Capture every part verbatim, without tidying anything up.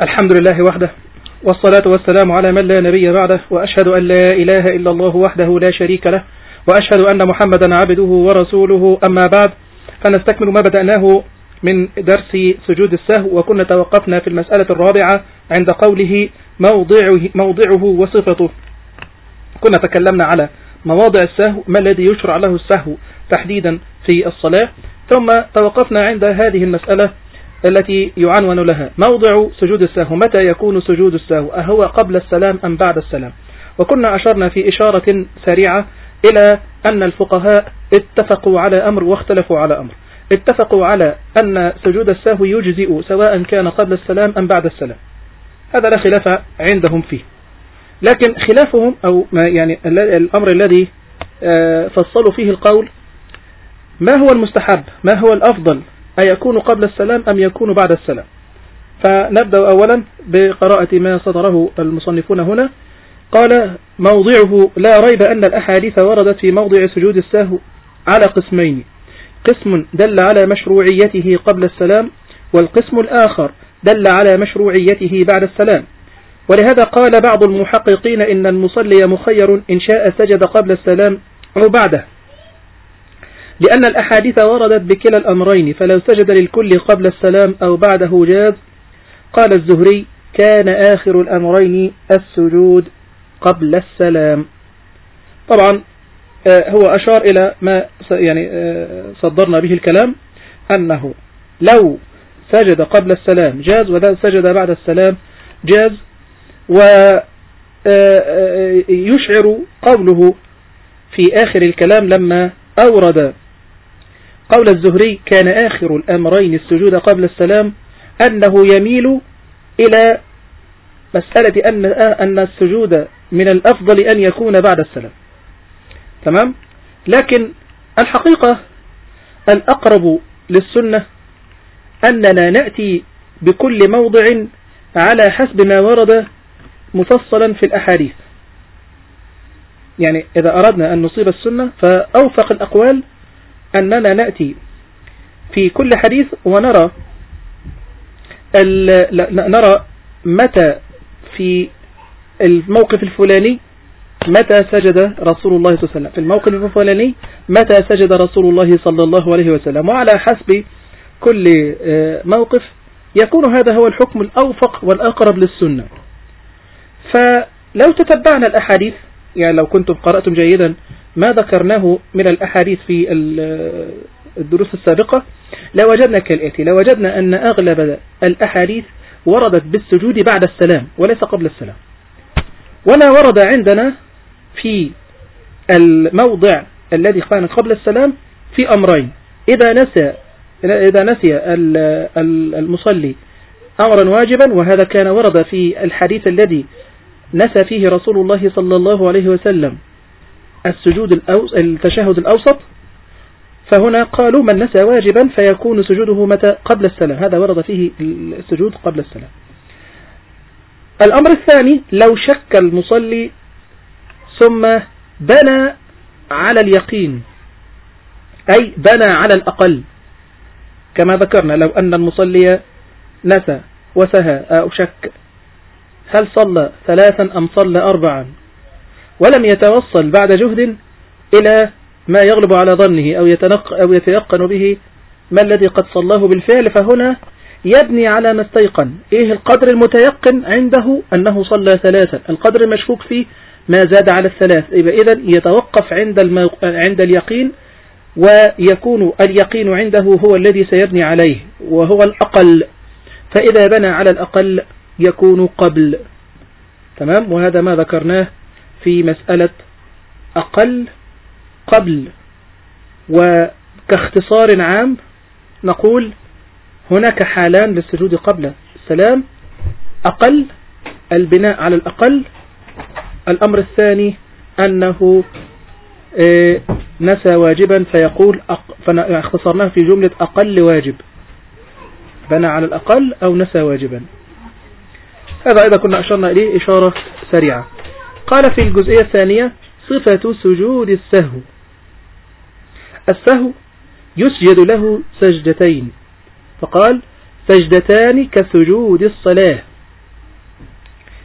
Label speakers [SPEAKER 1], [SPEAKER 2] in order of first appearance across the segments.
[SPEAKER 1] الحمد لله وحده، والصلاة والسلام على من لا نبي بعده، وأشهد أن لا إله إلا الله وحده لا شريك له، وأشهد أن محمدا عبده ورسوله. أما بعد، فنستكمل ما بدأناه من درس سجود السهو، وكنا توقفنا في المسألة الرابعة عند قوله موضعه, موضعه وصفته. كنا تكلمنا على مواضع السهو، ما الذي يشرع له السهو تحديدا في الصلاة، ثم توقفنا عند هذه المسألة التي يعنون لها موضع سجود السهو. متى يكون سجود السهو؟ أهو قبل السلام أم بعد السلام؟ وكنا أشرنا في إشارة سريعة إلى أن الفقهاء اتفقوا على أمر واختلفوا على أمر. اتفقوا على أن سجود السهو يجزئ سواء كان قبل السلام أم بعد السلام، هذا لا خلاف عندهم فيه. لكن خلافهم أو ما يعني الأمر الذي فصلوا فيه القول، ما هو المستحب، ما هو الأفضل، أيكون قبل السلام أم يكون بعد السلام؟ فنبدأ أولا بقراءة ما صدره المصنفون هنا. قال موضعه: لا ريب أن الأحاديث وردت في موضع سجود السهو على قسمين، قسم دل على مشروعيته قبل السلام، والقسم الآخر دل على مشروعيته بعد السلام. ولهذا قال بعض المحققين إن المصلي مخير إن شاء سجد قبل السلام أو بعده، لأن الأحاديث وردت بكلا الأمرين، فلو سجد للكل قبل السلام أو بعده جاز. قال الزهري: كان آخر الأمرين السجود قبل السلام. طبعا هو أشار إلى ما يعني صدرنا به الكلام، أنه لو سجد قبل السلام جاز، ولو سجد بعد السلام جاز. ويشعر قوله في آخر الكلام لما أورد قول الزهري كان آخر الأمرين السجود قبل السلام، أنه يميل إلى مسألة أن أن السجود من الأفضل أن يكون بعد السلام. تمام؟ لكن الحقيقة الأقرب للسنة أننا نأتي بكل موضع على حسب ما ورد مفصلا في الأحاديث. يعني إذا أردنا أن نصيب السنة، فأوفق الأقوال أننا نأتي في كل حديث ونرى نرى متى في الموقف الفلاني متى سجد رسول الله صلى الله عليه وسلم، في الموقف الفلاني متى سجد رسول الله صلى الله عليه وسلم، وعلى حسب كل موقف يكون هذا هو الحكم الأوفق والأقرب للسنة. فلو تتبعنا الأحاديث، يعني لو كنتم قرأتم جيدا ما ذكرناه من الأحاديث في الدروس السابقة، لوجدنا كالآتي: لوجدنا أن أغلب الأحاديث وردت بالسجود بعد السلام وليس قبل السلام. ولا ورد عندنا في الموضع الذي كان قبل السلام في أمرين: إذا نسي إذا نسي المصلي أمرا واجبا، وهذا كان ورد في الحديث الذي نسى فيه رسول الله صلى الله عليه وسلم السجود الأوس التشهد الأوسط، فهنا قالوا من نسى واجبا فيكون سجوده متى؟ قبل السلام، هذا ورد فيه السجود قبل السلام. الأمر الثاني: لو شك المصلي ثم بنى على اليقين، أي بنى على الأقل، كما ذكرنا لو أن المصلي نسى وسهى أو شك هل صلى ثلاثا أم صلى أربعا، ولم يتوصل بعد جهد إلى ما يغلب على ظنه أو يتنق أو يتيقن به ما الذي قد صلاه بالفعل، فهنا يبني على ما استيقن. إيه القدر المتيقن عنده؟ أنه صلى ثلاثا. القدر المشكوك فيه ما زاد على الثلاث، إذن يتوقف عند الموق... عند اليقين، ويكون اليقين عنده هو الذي سيبني عليه وهو الأقل، فإذا بنى على الأقل يكون قبل. تمام؟ وهذا ما ذكرناه في مسألة أقل قبل. وكاختصار عام نقول هناك حالان للسجود قبل السلام: أقل البناء على الأقل، الأمر الثاني أنه نسى واجبا فيقول فاختصرناه في جملة أقل واجب، بنى على الأقل أو نسى واجبا. هذا إذا كنا أشرنا إليه إشارة سريعة. قال في الجزئية الثانية: صفة سجود السهو. السهو يسجد له سجدتين، فقال: سجدتان كسجود الصلاة،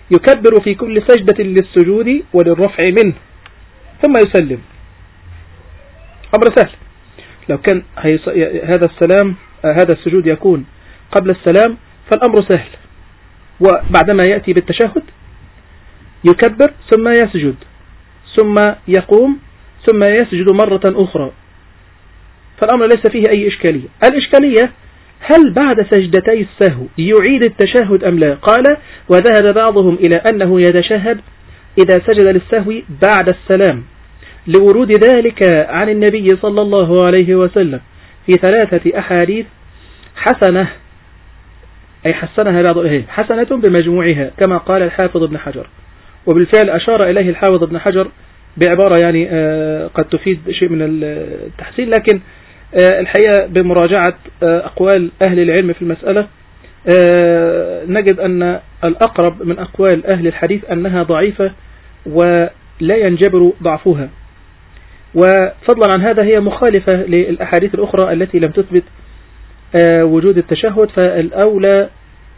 [SPEAKER 1] يكبر في كل سجدة للسجود وللرفع منه ثم يسلم. أمر سهل. لو كان هذا السلام هذا السجود يكون قبل السلام فالأمر سهل، وبعدما يأتي بالتشهد يكبر ثم يسجد ثم يقوم ثم يسجد مرة أخرى، فالأمر ليس فيه أي إشكالية. الإشكالية هل بعد سجدتي السهو يعيد التشهد أم لا؟ قال: وذهب بعضهم إلى أنه يتشهد إذا سجد للسهو بعد السلام، لورود ذلك عن النبي صلى الله عليه وسلم في ثلاثة أحاديث حسنة، أي حسنها بعض الأهل حسنة بمجموعها كما قال الحافظ ابن حجر، وبالفعل أشار إليه الحافظ ابن حجر بعبارة يعني قد تفيد شيء من التحسين، لكن الحقيقة بمراجعة أقوال أهل العلم في المسألة نجد أن الأقرب من أقوال أهل الحديث أنها ضعيفة ولا ينجبر ضعفها، وفضلا عن هذا هي مخالفة للأحاديث الأخرى التي لم تثبت وجود التشهد. فالأولى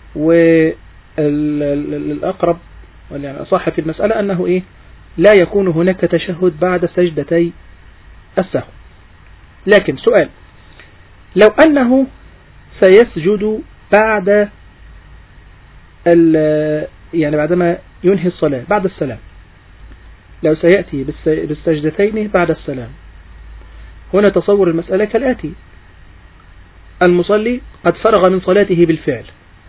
[SPEAKER 1] والأقرب يعني أصح في المسألة أنه إيه لا يكون هناك تشهد بعد سجدتي السهو. لكن سؤال: لو أنه سيسجد بعد يعني بعدما ينهي الصلاة بعد السلام، لو سيأتي بالسجدتين بعد السلام، هنا تصور المسألة كالآتي: المصلي قد فرغ من صلاته بالفعل،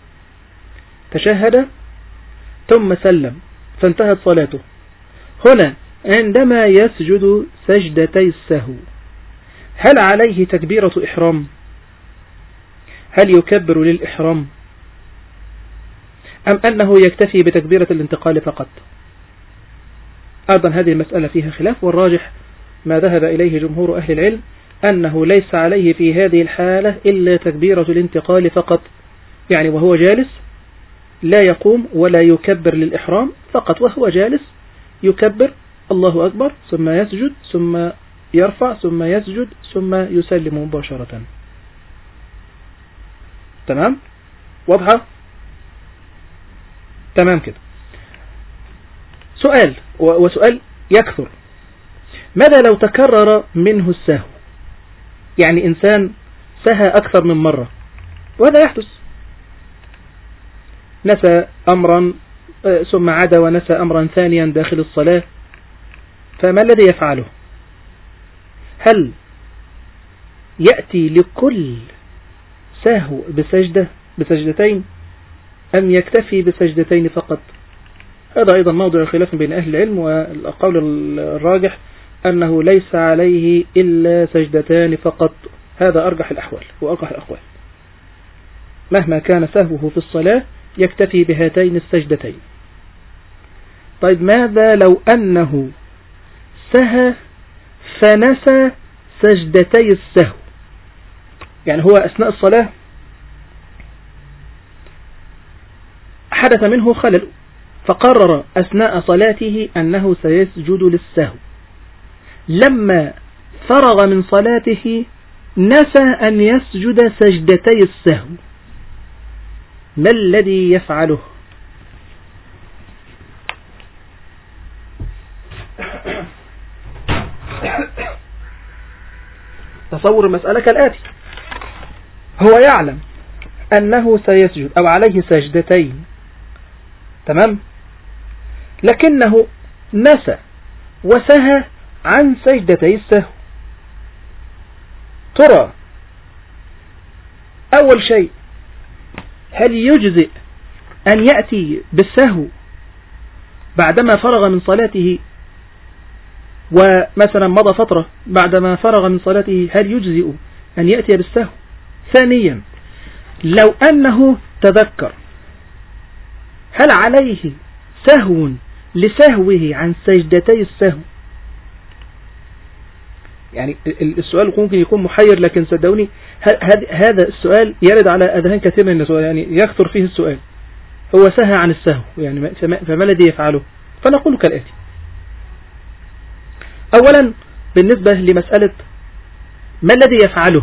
[SPEAKER 1] تشهد ثم سلم فانتهت صلاته. هنا عندما يسجد سجدتي السهو هل عليه تكبيرة إحرام؟ هل يكبر للإحرام أم أنه يكتفي بتكبيرة الانتقال فقط؟ أيضا هذه المسألة فيها خلاف، والراجح ما ذهب إليه جمهور أهل العلم أنه ليس عليه في هذه الحالة إلا تكبيرة الانتقال فقط، يعني وهو جالس لا يقوم ولا يكبر للإحرام، فقط وهو جالس يكبر الله أكبر ثم يسجد ثم يرفع ثم يسجد ثم يسلم مباشرة. تمام؟ واضحة؟ تمام كده. سؤال وسؤال يكثر: ماذا لو تكرر منه السهو؟ يعني إنسان سهى أكثر من مرة، وهذا يحدث، نسى أمرا ثم عاد ونسى أمرا ثانيا داخل الصلاة، فما الذي يفعله؟ هل يأتي لكل سهو بسجدة بسجدتين أم يكتفي بسجدتين فقط؟ هذا أيضا موضوع خلاف بين أهل العلم، والقول الراجح أنه ليس عليه إلا سجدتان فقط، هذا أرجح الأحوال وأرجح الأقوال، مهما كان سهوه في الصلاة يكتفي بهاتين السجدتين. طيب ماذا لو أنه سهى فنسى سجدتي السهو؟ يعني هو أثناء الصلاة حدث منه خلل، فقرر أثناء صلاته أنه سيسجد للسهو، لما فرغ من صلاته نسى أن يسجد سجدتي السهو، ما الذي يفعله؟ تصور المسألة كالآتي: هو يعلم أنه سيسجد أو عليه سجدتين، تمام، لكنه نسى وسهى عن سجدتي السهو. ترى أول شيء هل يجزئ أن يأتي بالسهو بعدما فرغ من صلاته، ومثلا مضى فترة بعدما فرغ من صلاته هل يجزئ أن يأتي بالسهو؟ ثانيا لو أنه تذكر هل عليه سهو لسهوه عن سجدتي السهو؟ يعني السؤال ممكن يكون محير، لكن صدقوني هذا السؤال يرد على أذهان كثير من الناس، يعني يكثر فيه السؤال: هو سهى عن السهو يعني فما الذي يفعله؟ فنقول كالآتي: أولا بالنسبة لمسألة ما الذي يفعله،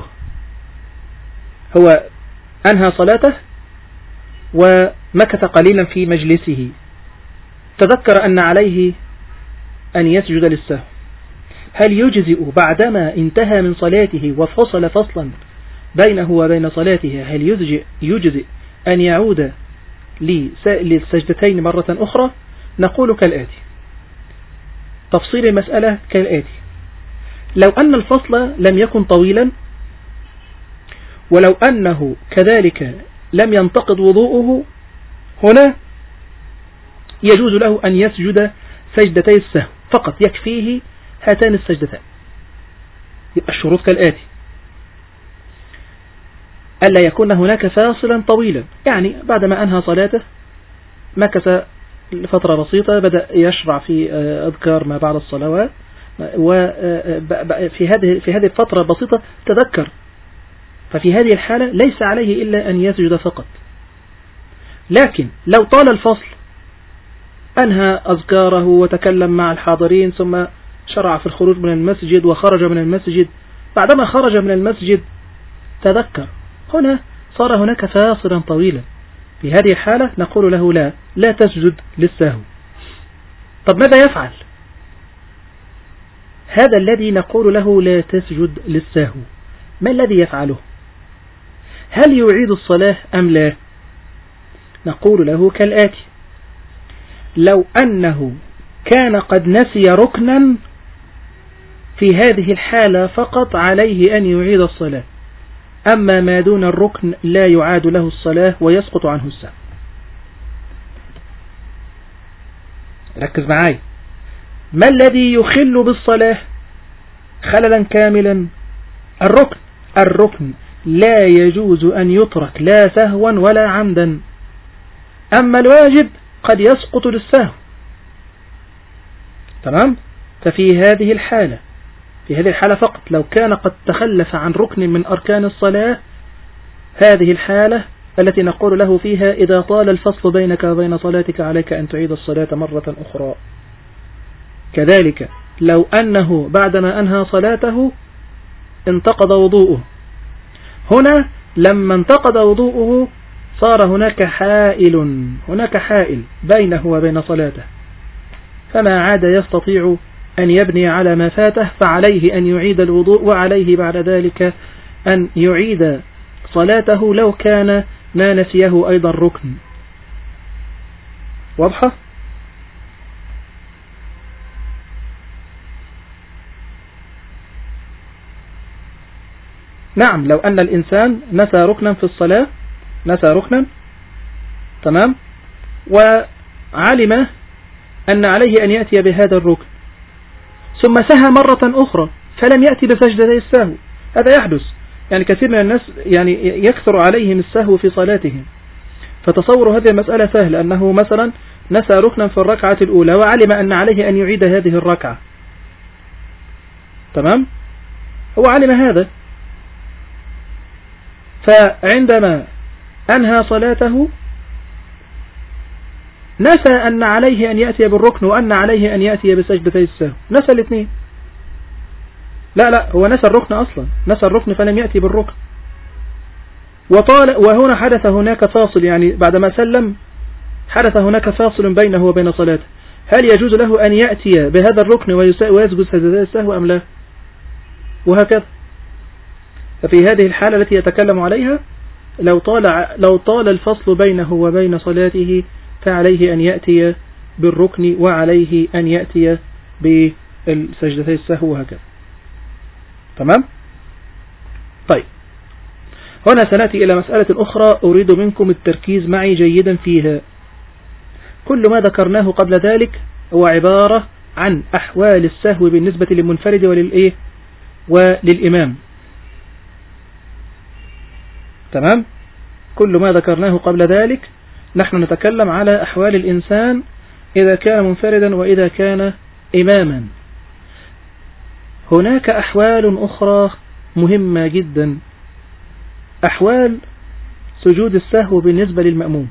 [SPEAKER 1] هو أنهى صلاته ومكث قليلا في مجلسه تذكر أن عليه أن يسجد للسهو، هل يجزئ بعدما انتهى من صلاته وفصل فصلا بينه وبين صلاته، هل يجزئ, يجزئ أن يعود للسجدتين مرة أخرى؟ نقول كالآتي، تفصيل المسألة كالآتي: لو أن الفصل لم يكن طويلا، ولو أنه كذلك لم ينتقض وضوءه، هنا يجوز له أن يسجد سجدتي السهو فقط، يكفيه هاتان السجدتان. يبقى الشروط كالآتي: ألا يكون هناك فاصلا طويلا، يعني بعدما أنهى صلاته مكث فترة بسيطة، بدأ يشرع في أذكار ما بعد الصلوات، وفي هذه في هذه الفترة البسيطة تذكر، ففي هذه الحالة ليس عليه إلا أن يسجد فقط. لكن لو طال الفصل، أنهى أذكاره وتكلم مع الحاضرين ثم شرع في الخروج من المسجد وخرج من المسجد، بعدما خرج من المسجد تذكر، هنا صار هناك فاصلا طويلا، في هذه الحالة نقول له لا لا تسجد للسهو. طب ماذا يفعل؟ هذا الذي نقول له لا تسجد للسهو، ما الذي يفعله؟ هل يعيد الصلاة أم لا؟ نقول له كالآتي: لو أنه كان قد نسي ركنا، في هذه الحالة فقط عليه أن يعيد الصلاة، أما ما دون الركن لا يعاد له الصلاة ويسقط عنه السهو. ركز معاي، ما الذي يخل بالصلاة خللا كاملا؟ الركن الركن لا يجوز أن يترك لا سهوا ولا عمدا، أما الواجب قد يسقط للسهو. تمام؟ ففي هذه الحالة في هذه الحالة فقط لو كان قد تخلف عن ركن من أركان الصلاة، هذه الحالة التي نقول له فيها إذا طال الفصل بينك وبين صلاتك عليك أن تعيد الصلاة مرة أخرى. كذلك لو أنه بعدما أنهى صلاته انتقض وضوءه، هنا لما انتقض وضوءه صار هناك حائل هناك حائل بينه وبين صلاته، فما عاد يستطيع أن يبني على ما فاته، فعليه أن يعيد الوضوء، وعليه بعد ذلك أن يعيد صلاته لو كان ما نسيه أيضا ركن. واضحة؟ نعم، لو أن الإنسان نسى ركنا في الصلاة، نسى ركنا، تمام، وعلم أن عليه أن يأتي بهذا الركن، ثم سهى مرة أخرى فلم يأتي بسجدتي السهو، هذا يحدث، يعني كثير من الناس يعني يكثر عليهم السهو في صلاتهم، فتصور هذه المسألة سهل، أنه مثلا نسى ركنا في الركعة الأولى وعلم أن عليه أن يعيد هذه الركعة، تمام، هو علم هذا، فعندما أنهى صلاته نسى أن عليه أن يأتي بالركن وأن عليه أن يأتي بسجدتي السهو، نسى الاثنين. لا لا هو نسى الركن أصلا، نسى الركن فلم يأتي بالركن، وطال، وهنا حدث هناك فاصل، يعني بعدما سلم حدث هناك فاصل بينه وبين صلاته، هل يجوز له أن يأتي بهذا الركن ويسجد سجدتي السهو أم لا؟ وهكذا. ففي هذه الحالة التي يتكلم عليها لو طال لو طال الفصل بينه وبين صلاته فعليه أن يأتي بالركن وعليه أن يأتي بالسجدتي السهو وهكذا. تمام؟ طيب، هنا سنأتي إلى مسألة أخرى أريد منكم التركيز معي جيدا فيها. كل ما ذكرناه قبل ذلك هو عبارة عن أحوال السهو بالنسبة للمنفرد وللإيه وللإمام. تمام؟ كل ما ذكرناه قبل ذلك نحن نتكلم على أحوال الإنسان إذا كان منفردا وإذا كان إماما. هناك أحوال أخرى مهمة جدا، أحوال سجود السهو بالنسبة للمأموم.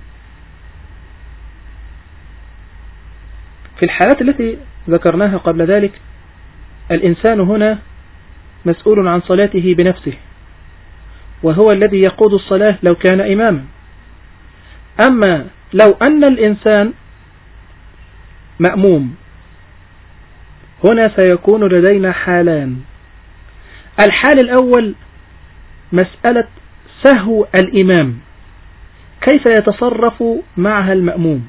[SPEAKER 1] في الحالات التي ذكرناها قبل ذلك الإنسان هنا مسؤول عن صلاته بنفسه، وهو الذي يقود الصلاة لو كان إماما. أما لو أن الإنسان مأموم، هنا سيكون لدينا حالان. الحال الأول مسألة سهو الإمام، كيف يتصرف معها المأموم.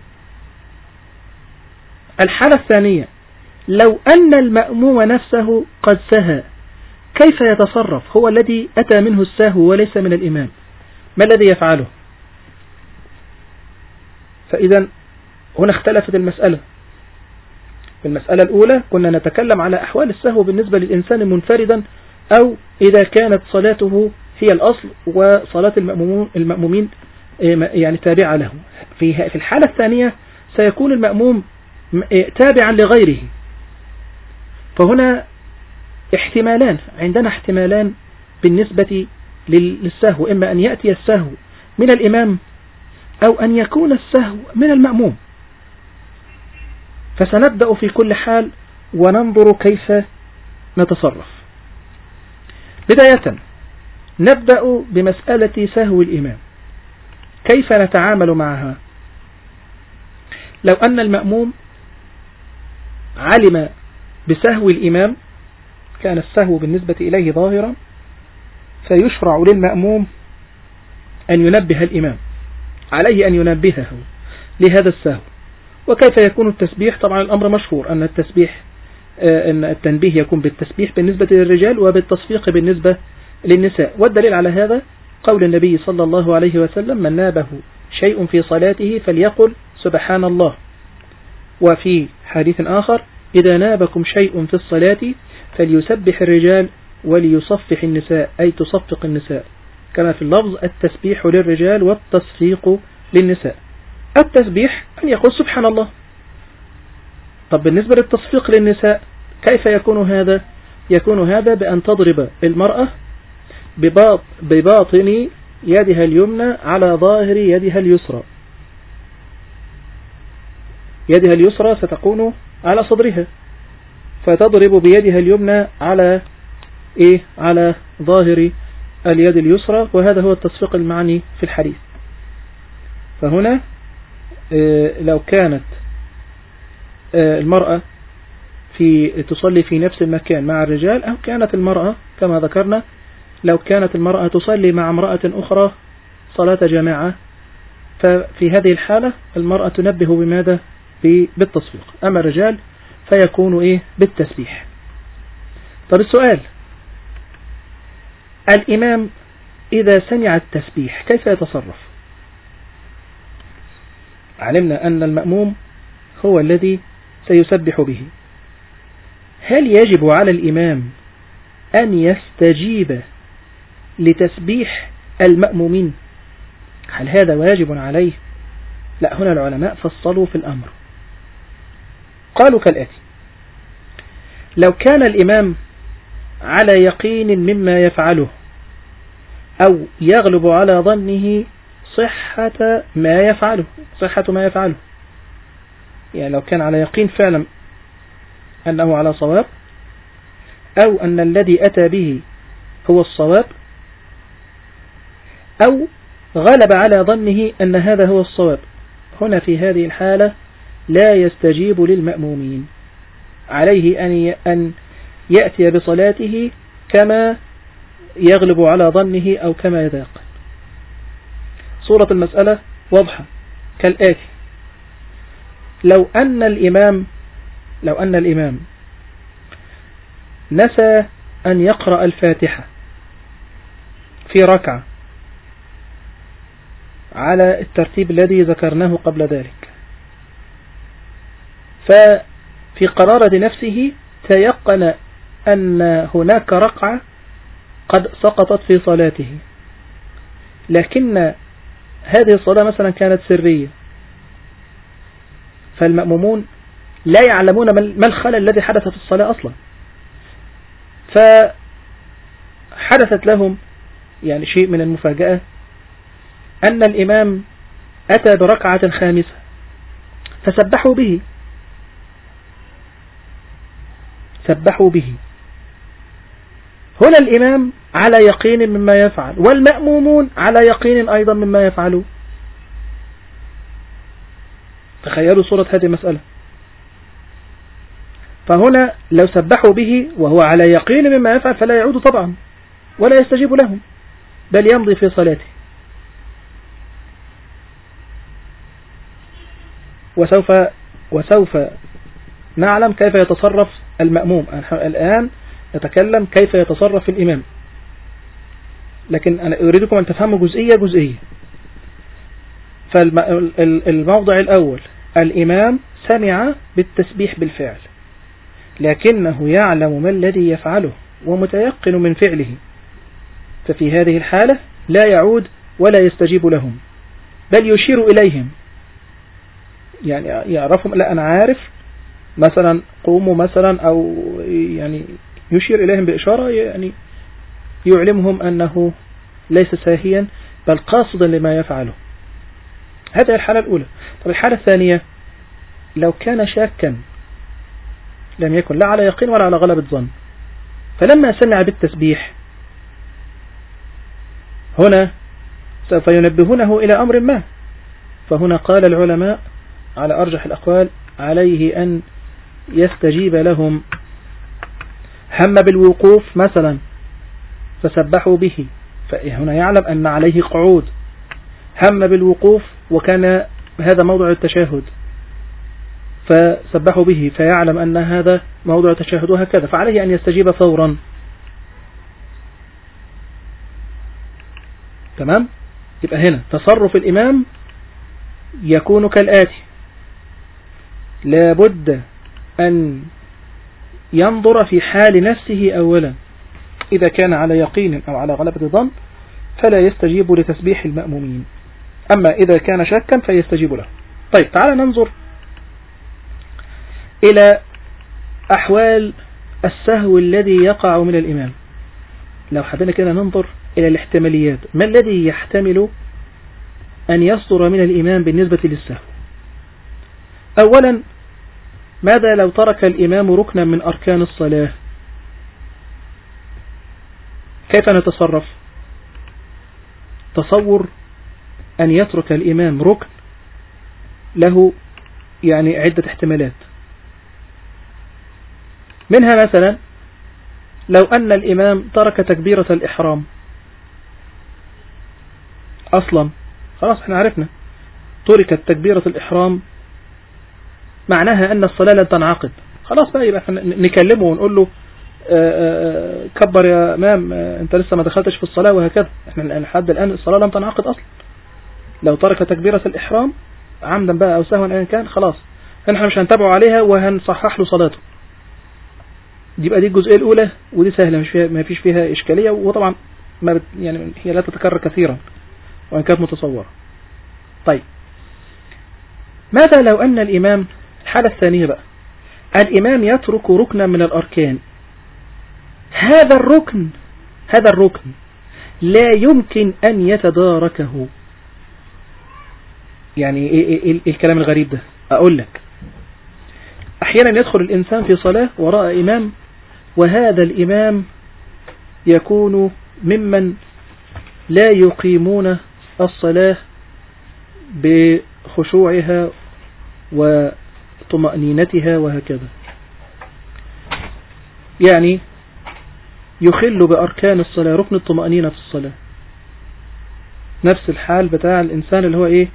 [SPEAKER 1] الحالة الثانية لو أن المأموم نفسه قد سهى، كيف يتصرف؟ هو الذي أتى منه السهو وليس من الإمام، ما الذي يفعله؟ فإذا هنا اختلفت المسألة. في المسألة الأولى كنا نتكلم على أحوال السهو بالنسبة للإنسان منفردا، أو إذا كانت صلاته هي الأصل وصلاة المأمومين يعني تابعة له. في الحالة الثانية سيكون المأموم تابعا لغيره، فهنا احتمالان، عندنا احتمالان بالنسبة للسهو، إما أن يأتي السهو من الإمام أو أن يكون السهو من المأموم. فسنبدأ في كل حال وننظر كيف نتصرف. بداية نبدأ بمسألة سهو الإمام، كيف نتعامل معها؟ لو أن المأموم علم بسهو الإمام، كان السهو بالنسبة إليه ظاهرا، فيشرع للمأموم أن ينبه الإمام، عليه أن ينبهه لهذا السهو. وكيف يكون التسبيح؟ طبعا الأمر مشهور أن التسبيح أن التنبيه يكون بالتسبيح بالنسبة للرجال وبالتصفيق بالنسبة للنساء. والدليل على هذا قول النبي صلى الله عليه وسلم: من نابه شيء في صلاته فليقل سبحان الله. وفي حديث آخر: إذا نابكم شيء في الصلاة فليسبح الرجال وليصفح النساء، أي تصفق النساء، كما في اللفظ التسبيح للرجال والتصفيق للنساء. التسبيح أن يقول سبحان الله. طب بالنسبة للتصفيق للنساء كيف يكون هذا؟ يكون هذا بأن تضرب المرأة بباطن يدها اليمنى على ظاهر يدها اليسرى، يدها اليسرى ستكون على صدرها، فتضرب بيدها اليمنى على إيه؟ على ظاهر اليد اليسرى، وهذا هو التصفيق المعني في الحديث. فهنا إيه لو كانت إيه المرأة في تصلي في نفس المكان مع الرجال، أو كانت المرأة كما ذكرنا لو كانت المرأة تصلي مع امرأة أخرى صلاة جماعة، ففي هذه الحالة المرأة تنبه بماذا؟ بالتصفيق. أما الرجال فيكون إيه؟ بالتسبيح. طب السؤال: الإمام إذا سمع التسبيح كيف يتصرف؟ علمنا أن المأموم هو الذي سيسبح به. هل يجب على الإمام أن يستجيب لتسبيح المأمومين؟ هل هذا واجب عليه؟ لا، هنا العلماء فصلوا في الأمر، قالوا كالآتي: لو كان الإمام على يقين مما يفعله، أو يغلب على ظنه صحة ما يفعله صحة ما يفعله يعني لو كان على يقين فعلا أنه على صواب، أو أن الذي أتى به هو الصواب، أو غلب على ظنه أن هذا هو الصواب، هنا في هذه الحالة لا يستجيب للمأمومين، عليه أن يأتي بصلاته كما يغلب على ظنه أو كما يتيقن. صورة المسألة واضحة كالآتي: لو أن الإمام لو أن الإمام نسى أن يقرأ الفاتحة في ركعة على الترتيب الذي ذكرناه قبل ذلك، ففي قرارة نفسه تيقن أن هناك ركعة قد سقطت في صلاته، لكن هذه الصلاة مثلا كانت سرية، فالمأمومون لا يعلمون ما الخلل الذي حدث في الصلاة أصلا، فحدثت لهم يعني شيء من المفاجأة أن الإمام أتى بركعة خامسة فسبحوا به سبحوا به هنا الإمام على يقين مما يفعل، والمأمومون على يقين أيضا مما يفعلون. تخيلوا صورة هذه المسألة: فهنا لو سبحوا به وهو على يقين مما يفعل فلا يعود طبعا ولا يستجيب لهم، بل يمضي في صلاته. وسوف وسوف نعلم كيف يتصرف المأموم. الآن نتكلم كيف يتصرف الإمام، لكن أنا أريدكم أن تفهموا جزئية جزئية. فالموضع الأول، الإمام سمع بالتسبيح بالفعل لكنه يعلم ما الذي يفعله ومتيقن من فعله، ففي هذه الحالة لا يعود ولا يستجيب لهم، بل يشير إليهم، يعني يعرفهم، لا أنا عارف مثلا قوموا مثلا، أو يعني يشير إليهم بإشارة يعني يعلمهم أنه ليس ساهيا بل قاصدا لما يفعله. هذه الحالة الأولى. طب الحالة الثانية، لو كان شاكا لم يكن لا على يقين ولا على غلبة ظن، فلما سمع بالتسبيح هنا سوف ينبهونه إلى أمر ما، فهنا قال العلماء على أرجح الأقوال عليه أن يستجيب لهم. هم بالوقوف مثلا فسبحوا به، فهنا يعلم أن عليه قعود. هم بالوقوف وكان هذا موضع التشهد فسبحوا به، فيعلم أن هذا موضع التشهد وهكذا، فعليه أن يستجيب فورا. تمام؟ يبقى هنا تصرف الإمام يكون كالآتي: لابد أن ينظر في حال نفسه أولا، إذا كان على يقين أو على غلبة ظن فلا يستجيب لتسبيح المأمومين، أما إذا كان شاكا فيستجيب له. طيب تعال ننظر إلى أحوال السهو الذي يقع من الإمام. لو حدنا كده ننظر إلى الاحتماليات، ما الذي يحتمل أن يصدر من الإمام بالنسبة للسهو؟ أولا، ماذا لو ترك الإمام ركنا من أركان الصلاة؟ كيف نتصرف؟ تصور أن يترك الإمام ركن له يعني عدة احتمالات، منها مثلا لو أن الإمام ترك تكبيرة الإحرام أصلا، خلاص احنا عرفنا تركت تكبيرة الإحرام معناها أن الصلاة لن تنعقد، خلاص بقى يبقى نكلمه ونقول له آآ آآ كبر يا إمام، أنت لسه ما دخلتش في الصلاة وهكذا، احنا لحد الآن الصلاة لم تنعقد أصلا. لو ترك تكبيرة الإحرام عمدا بقى أو سهوا أيا كان، خلاص احنا مش هنتابعه عليها وهنصحح له صلاته. دي بقى دي الجزئية الأولى، ودي سهلة مش فيها، ما فيش فيها إشكالية، وطبعا ما بت يعني هي لا تتكرر كثيرا وإن كانت متصورة. طيب ماذا لو أن الإمام، الحالة الثانية بقى، الإمام يترك ركنا من الأركان، هذا الركن هذا الركن لا يمكن أن يتداركه. يعني إيه, إيه, إيه الكلام الغريب ده؟ أقول لك، أحيانا يدخل الإنسان في صلاة وراء إمام، وهذا الإمام يكون ممن لا يقيمون الصلاة بخشوعها وطمأنينتها وهكذا، يعني يخل بأركان الصلاة، ركن الطمأنينة في الصلاة، نفس الحال بتاع الإنسان اللي هو إيه،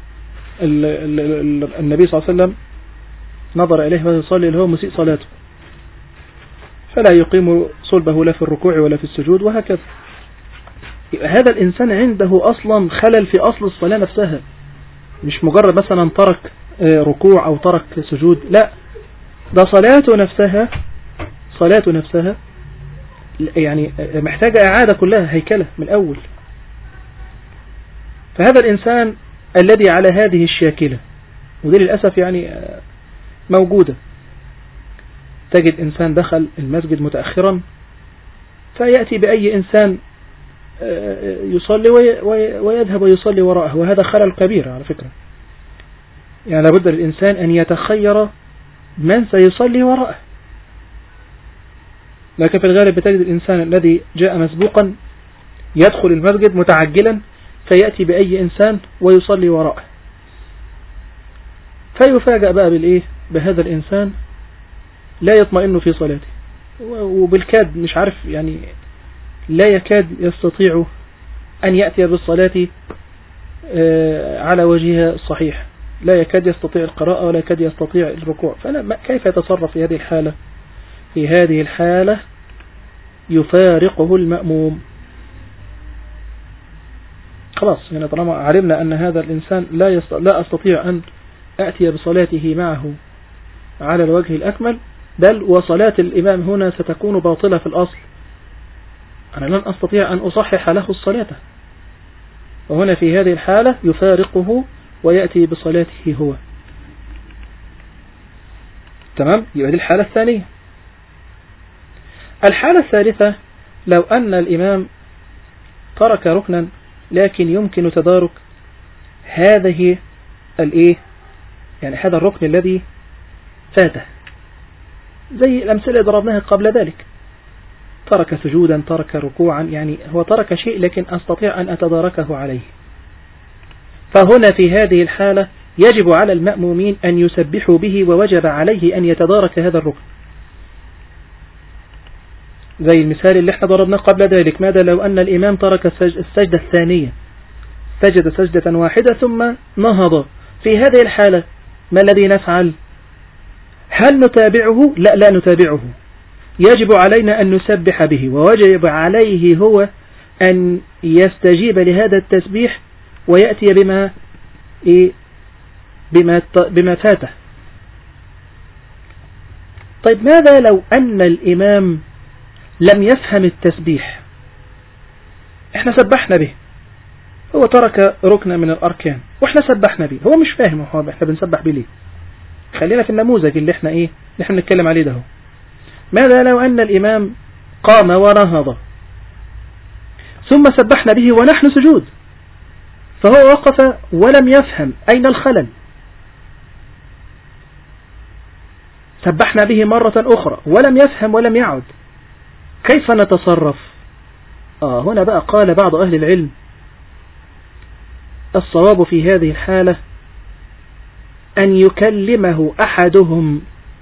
[SPEAKER 1] النبي صلى الله عليه وسلم نظر إليه وهو يصلي اللي هو مسيء صلاته، فلا يقيم صلبه لا في الركوع ولا في السجود وهكذا. هذا الإنسان عنده أصلا خلل في أصل الصلاة نفسها، مش مجرد مثلا ترك ركوع أو ترك سجود، لا، ده صلاته نفسها صلاته نفسها يعني محتاجة إعادة كلها، هيكلة من الأول. فهذا الإنسان الذي على هذه الشاكلة، ودي للأسف يعني موجودة، تجد إنسان دخل المسجد متأخرا فيأتي بأي إنسان يصلي ويذهب ويصلي وراءه، وهذا خلل كبير على فكرة. يعني لابد للإنسان أن يتخير من سيصلي وراءه، لكن في الغالب بتجد الإنسان الذي جاء مسبوقا يدخل المسجد متعجلا فيأتي بأي إنسان ويصلي وراءه، فيفاجأ بقى بالإيه، بهذا الإنسان لا يطمئن في صلاته، وبالكاد مش عارف يعني لا يكاد يستطيع أن يأتي بالصلاة على وجهها الصحيح، لا يكاد يستطيع القراءة ولا يكاد يستطيع الركوع. فأنا كيف يتصرف في هذه الحالة؟ في هذه الحالة يفارقه المأموم. خلاص يعني طالما علمنا أن هذا الإنسان لا يست... لا أستطيع أن أتي بصلاته معه على الوجه الأكمل، بل وصلاة الإمام هنا ستكون باطلة في الأصل، أنا لن أستطيع أن أصحح له الصلاة، وهنا في هذه الحالة يفارقه ويأتي بصلاته هو. تمام؟ يبقى دي الحالة الثانية. الحالة الثالثة لو أن الإمام ترك ركنا لكن يمكن تدارك هذه الإيه يعني هذا الركن الذي فاته، زي الأمثلة اللي ضربناها قبل ذلك، ترك سجودا، ترك ركوعا، يعني هو ترك شيء لكن أستطيع أن أتداركه عليه. فهنا في هذه الحالة يجب على المأمومين أن يسبحوا به، ووجب عليه أن يتدارك هذا الركن، زي المثال اللي احنا ضربناه قبل ذلك. ماذا لو أن الإمام ترك السجدة الثانية، سجد سجدة واحدة ثم نهض؟ في هذه الحالة ما الذي نفعل؟ هل نتابعه؟ لا لا نتابعه، يجب علينا أن نسبح به، ووجب عليه هو أن يستجيب لهذا التسبيح ويأتي بما إيه بما بما فاته. طيب ماذا لو أن الإمام لم يفهم التسبيح؟ احنا سبحنا به، هو ترك ركن من الأركان واحنا سبحنا به، هو مش فاهم هو احنا بنسبح به ليه. خلينا في النموذج اللي احنا ايه اللي احنا بنتكلم عليه ده. ماذا لو أن الإمام قام ونهض ثم سبحنا به ونحن سجود، فهو وقف ولم يفهم أين الخلل، سبحنا به مرة أخرى ولم يفهم ولم يعد، كيف نتصرف؟ آه هنا بقى قال بعض أهل العلم الصواب في هذه الحالة أن يكلمه أحدهم،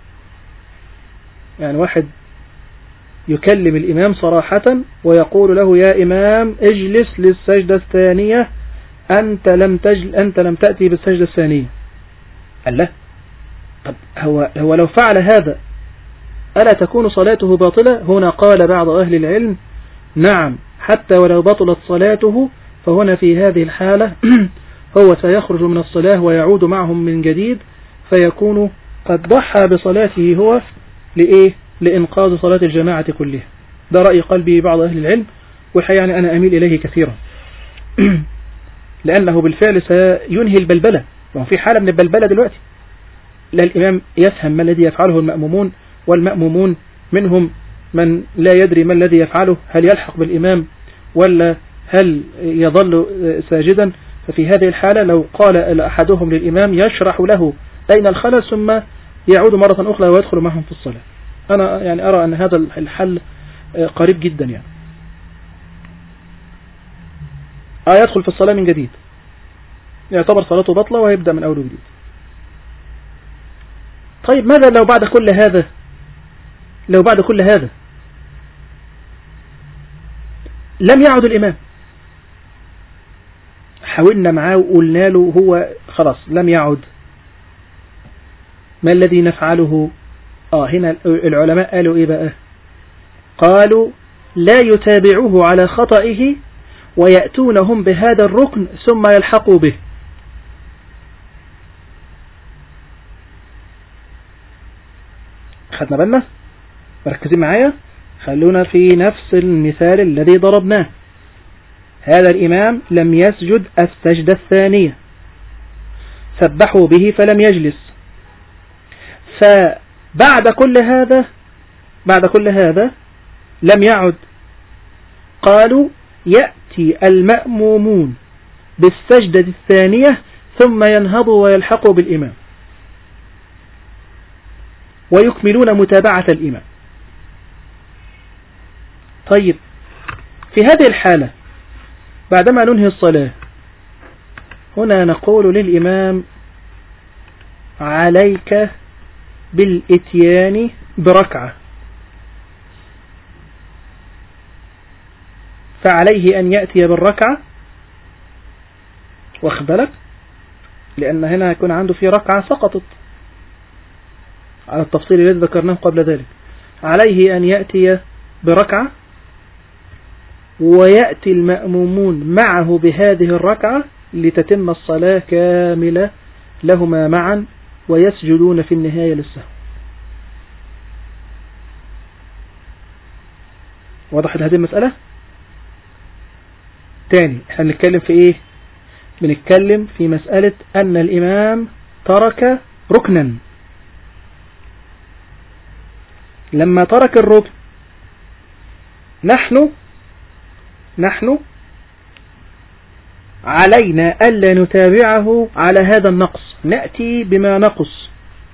[SPEAKER 1] يعني واحد يكلم الإمام صراحة ويقول له يا إمام اجلس للسجدة الثانية، أنت لم تجل أنت لم تأتي بالسجدة الثانية. قال له طب هو هو لو فعل هذا ألا تكون صلاته باطلة؟ هنا قال بعض أهل العلم نعم، حتى ولو بطلت صلاته فهنا في هذه الحالة هو سيخرج من الصلاة ويعود معهم من جديد، فيكون قد ضحى بصلاته هو لإيه؟ لإنقاذ صلاة الجماعة كلها. ده رأي قلبي بعض أهل العلم، وحيعني أنا أميل إليه كثيرا لأنه بالفعل سينهي البلبلة، وفي حالة من البلبلة دلوقتي، لا الإمام يفهم ما الذي يفعله المأمومون، والمأمومون منهم من لا يدري ما الذي يفعله، هل يلحق بالإمام ولا هل يظل ساجدا. ففي هذه الحالة لو قال أحدهم للإمام يشرح له أين الخلل ثم يعود مرة أخرى ويدخل معهم في الصلاة. أنا يعني أرى أن هذا الحل قريب جدا، يعني آه يدخل في الصلاة من جديد، يعتبر صلاته بطلة ويبدأ من أول وجديد. طيب ماذا لو بعد كل هذا لو بعد كل هذا لم يعد الإمام؟ حاولنا معاه وقلنا له هو خلاص لم يعد، ما الذي نفعله؟ آه هنا العلماء قالوا إيه بقى؟ قالوا لا يتابعوه على خطئه ويأتونهم بهذا الركن ثم يلحقوا به. خدنا بالنا؟ مركزين معايا؟ خلونا في نفس المثال الذي ضربناه. هذا الإمام لم يسجد السجدة الثانية، سبحوا به فلم يجلس، فبعد كل هذا بعد كل هذا لم يعد. قالوا يأتي المأمومون بالسجدة الثانية ثم ينهضوا ويلحقوا بالإمام ويكملون متابعة الإمام. طيب في هذه الحالة بعدما ننهي الصلاة هنا نقول للإمام عليك بالإتيان بركعة، فعليه أن يأتي بالركعة، واخد بالك، لأن هنا يكون عنده في ركعة سقطت على التفصيل الذي ذكرناه قبل ذلك. عليه أن يأتي بركعة ويأتي المأمومون معه بهذه الركعة لتتم الصلاة كاملة لهما معا، ويسجدون في النهاية للسهو. وضحت هذه المسألة؟ تاني احنا بنتكلم في ايه؟ بنتكلم في مسألة أن الإمام ترك ركنا. لما ترك الركن نحن نحن علينا ألا نتابعه على هذا النقص، نأتي بما نقص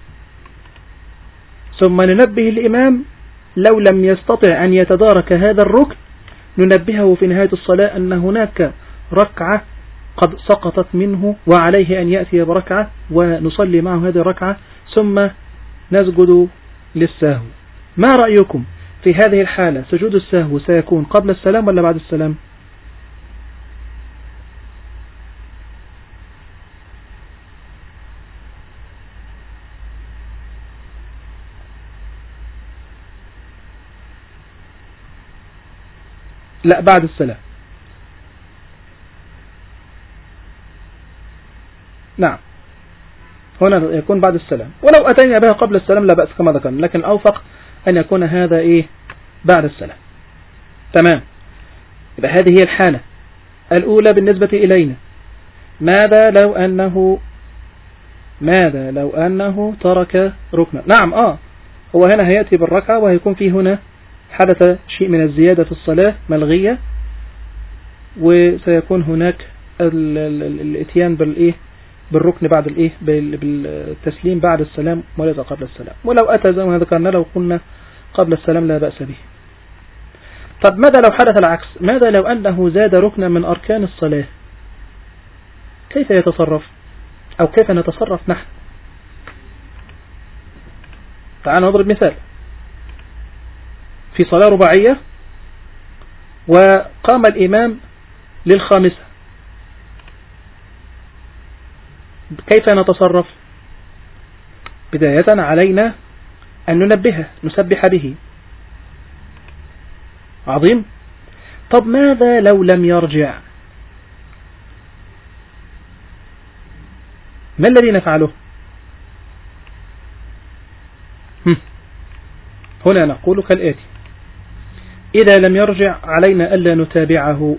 [SPEAKER 1] ثم ننبه الإمام لو لم يستطع أن يتدارك هذا الركن، ننبهه في نهاية الصلاة أن هناك ركعة قد سقطت منه وعليه أن يأتي بركعة، ونصلي معه هذه الركعة ثم نسجد للسهو. ما رأيكم في هذه الحالة؟ سجود السهو سيكون قبل السلام ولا بعد السلام؟ لا، بعد السلام. نعم، هنا يكون بعد السلام، ولو أتينا بها قبل السلام لا بأس كما ذكرنا، لكن الأوفق أن يكون هذا إيه بعد السلام. تمام. يبقى هذه هي الحالة الأولى بالنسبة إلينا. ماذا لو أنه ماذا لو أنه ترك ركنا؟ نعم آه هو هنا هيأتي بالركعة وهيكون فيه هنا حدث شيء من الزيادة في الصلاة ملغية، وسيكون هناك الاتيان بالإيه بالركن بعد الإيه بالتسليم بعد السلام وليس قبل السلام. ولو أتى زي ما ذكرنا لو قلنا قبل السلام لا بأس به. طب ماذا لو حدث العكس؟ ماذا لو أنه زاد ركنا من أركان الصلاة؟ كيف يتصرف أو كيف نتصرف نحن؟ تعال نضرب مثال. في صلاة رباعية وقام الإمام للخامسة، كيف نتصرف؟ بداية علينا أن ننبهه، نسبح به. عظيم. طب ماذا لو لم يرجع؟ ما الذي نفعله؟ هنا نقول كالآتي: إذا لم يرجع علينا ألا نتابعه،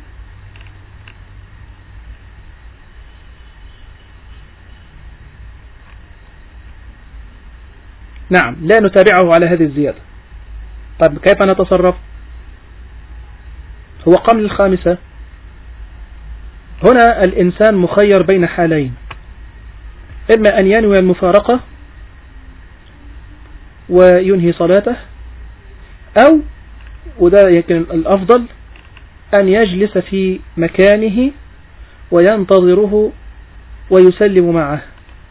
[SPEAKER 1] نعم لا نتابعه على هذه الزيادة. طيب كيف نتصرف؟ هو قام للخامسة، هنا الإنسان مخير بين حالين: إما أن ينوي المفارقة وينهي صلاته، أو وده يمكن الأفضل أن يجلس في مكانه وينتظره ويسلم معه.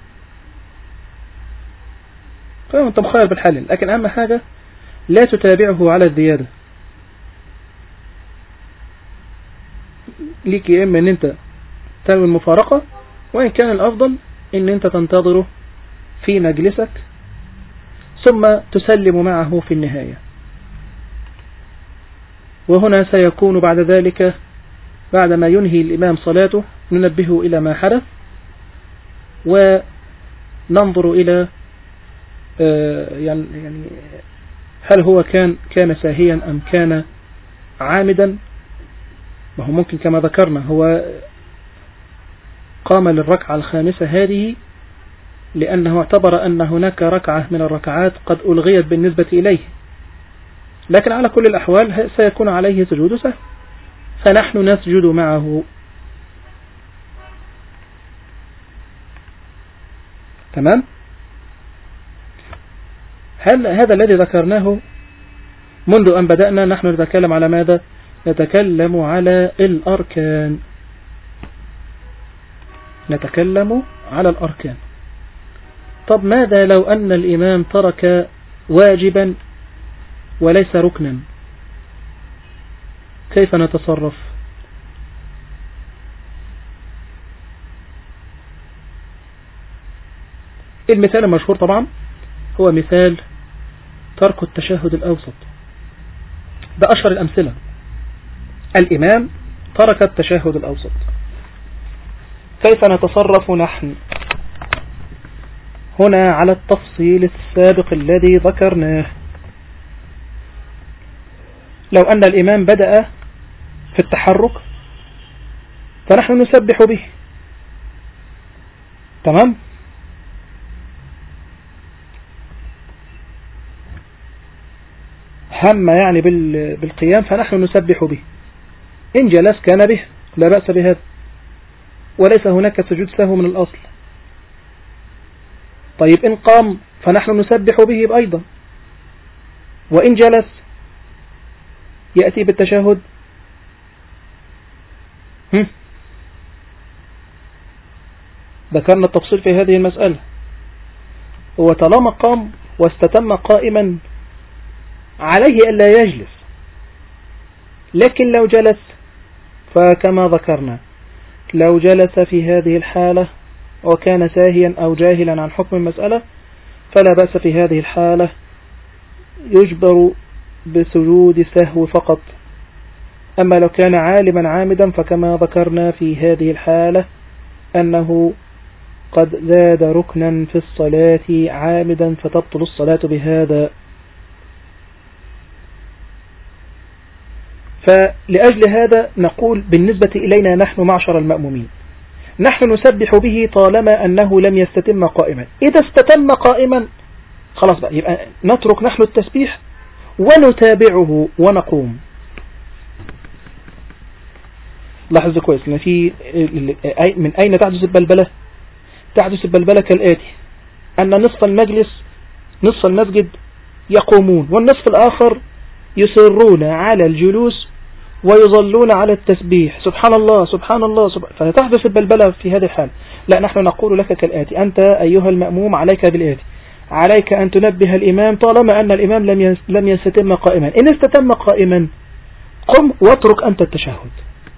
[SPEAKER 1] فأنت مخير بالحالين، لكن أهم حاجة لا تتابعه على الزيادة. ليك يا إما أن أنت تنوي المفارقة، وإن كان الأفضل أن أنت تنتظره في مجلسك ثم تسلم معه في النهاية. وهنا سيكون بعد ذلك بعدما ينهي الإمام صلاته ننبهه إلى ما حدث، وننظر إلى يعني هل هو كان كان ساهيا أم كان عامدا. ما هو ممكن كما ذكرنا هو قام للركعة الخامسة هذه لأنه اعتبر أن هناك ركعة من الركعات قد ألغيت بالنسبة إليه، لكن على كل الأحوال سيكون عليه سجود سهو، فنحن نسجد معه. تمام. هل هذا الذي ذكرناه منذ أن بدأنا نحن نتكلم على ماذا؟ نتكلم على الأركان، نتكلم على الأركان. طب ماذا لو أن الإمام ترك واجبا وليس ركنا، كيف نتصرف؟ المثال المشهور طبعا هو مثال ترك التشهد الأوسط، ده أشهر الأمثلة. الإمام ترك التشهد الأوسط، كيف نتصرف نحن؟ هنا على التفصيل السابق الذي ذكرناه. لو أن الإمام بدأ في التحرك فنحن نسبح به، تمام؟ هم يعني بالقيام فنحن نسبح به، إن جلس كان به لا بأس بهذا، وليس هناك سجود سهو من الأصل. طيب إن قام فنحن نسبح به أيضا، وإن جلس يأتي بالتشهد. ذكرنا التفصيل في هذه المسألة. هو طالما قام واستتم قائما عليه ألا يجلس، لكن لو جلس فكما ذكرنا لو جلس في هذه الحالة وكان ساهيا أو جاهلا عن حكم المسألة فلا بأس في هذه الحالة، يجبر بسجود سهو فقط. أما لو كان عالما عامدا فكما ذكرنا في هذه الحالة أنه قد زاد ركنا في الصلاة عامدا فتبطل الصلاة بهذا. فلأجل هذا نقول بالنسبة إلينا نحن معشر المأمومين نحن نسبح به طالما أنه لم يستتم قائما. إذا استتم قائما خلاص بقى، يبقى نترك نحن التسبيح ونتابعه ونقوم. لاحظ كويس ان في من أين تحدث البلبلة؟ تحدث البلبلة كالآتي: أن نصف المجلس نصف المسجد يقومون والنصف الآخر يصرون على الجلوس ويظلون على التسبيح سبحان الله سبحان الله سبحان. فتحدث البلبلة في هذه الحال. لا، نحن نقول لك كالآتي: أنت أيها المأموم عليك بالآتي، عليك أن تنبه الإمام طالما أن الإمام لم لم يستتم قائما. إن استتم قائما قم واترك أنت التشهد.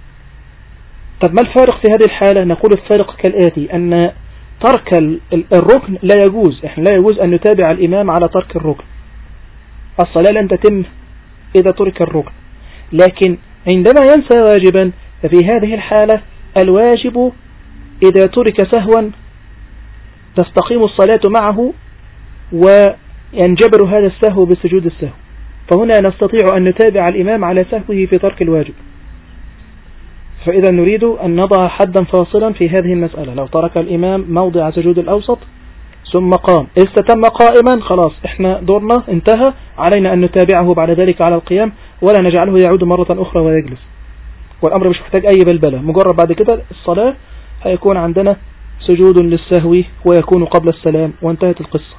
[SPEAKER 1] طب ما الفارق في هذه الحالة؟ نقول الفارق كالآتي: أن ترك الركن لا يجوز، إحنا لا يجوز أن نتابع الإمام على ترك الركن. الصلاة لن تتم إذا ترك الركن، لكن عندما ينسى واجبا ففي هذه الحالة الواجب إذا ترك سهوا تستقيم الصلاة معه وينجبر هذا السهو بسجود السهو. فهنا نستطيع أن نتابع الإمام على سهوه في ترك الواجب. فإذا نريد أن نضع حدا فاصلا في هذه المسألة. لو ترك الإمام موضع سجود الأوسط ثم قام استتم قائما خلاص إحنا دورنا انتهى، علينا أن نتابعه بعد ذلك على القيام ولا نجعله يعود مرة أخرى ويجلس. والأمر مش محتاج أي بلبلة، مجرد بعد كده الصلاة هيكون عندنا سجود للسهو ويكون قبل السلام وانتهت القصة.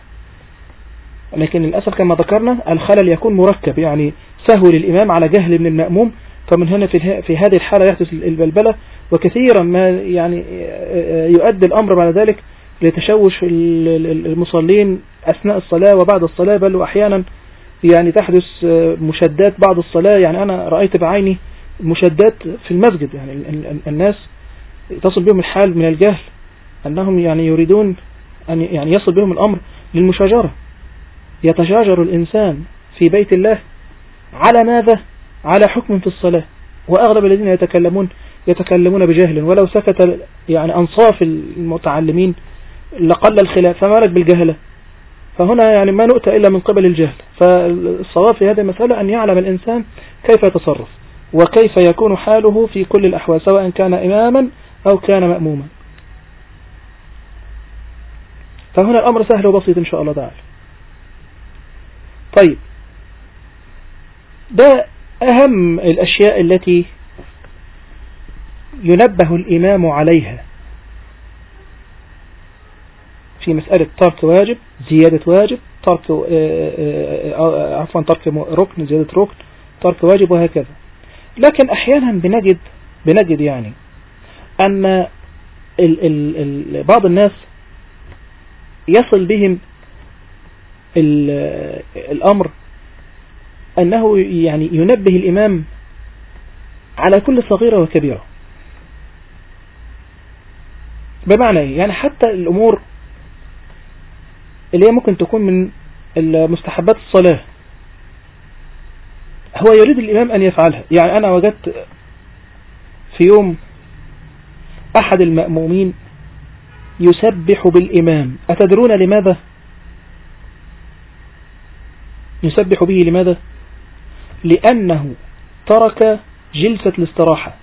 [SPEAKER 1] لكن للأسف كما ذكرنا الخلل يكون مركب، يعني سهو للإمام على جهل من المأموم، فمن هنا في, في هذه الحالة يحدث البلبلة، وكثيرا ما يعني يؤدي الأمر بعد ذلك لتشوش المصلين أثناء الصلاة وبعد الصلاة، بل وأحيانا يعني تحدث مشدات بعد الصلاة. يعني أنا رأيت بعيني مشدات في المسجد، يعني الناس تصل بهم الحال من الجهل أنهم يعني يريدون أن يعني يصل بهم الأمر للمشاجرة. يتشاجر الإنسان في بيت الله على ماذا؟ على حكم في الصلاة، وأغلب الذين يتكلمون يتكلمون بجهل، ولو سكت يعني أنصاف المتعلمين لقل الخلاف، فما لك بالجهلة. فهنا يعني ما نؤتى إلا من قبل الجهل. فالصواب في هذه المسألة أن يعلم الإنسان كيف يتصرف وكيف يكون حاله في كل الأحوال، سواء كان إماما أو كان مأموما. فهنا الأمر سهل وبسيط إن شاء الله تعالى. طيب، ده أهم الأشياء التي ينبه الإمام عليها في مسألة ترك واجب، زيادة واجب، ترك عفوا ترك ركن، زيادة ركن، ترك واجب، وهكذا. لكن أحيانا بنجد بنجد يعني أن ال ال ال بعض الناس يصل بهم الأمر أنه يعني ينبه الإمام على كل صغيرة وكبيرة. بمعنى يعني حتى الأمور اللي هي ممكن تكون من المستحبات الصلاة هو يريد الإمام أن يفعلها. يعني أنا وجدت في يوم أحد المأمومين يسبح بالإمام، أتدرون لماذا يسبح به؟ لماذا؟ لأنه ترك جلسة الاستراحة.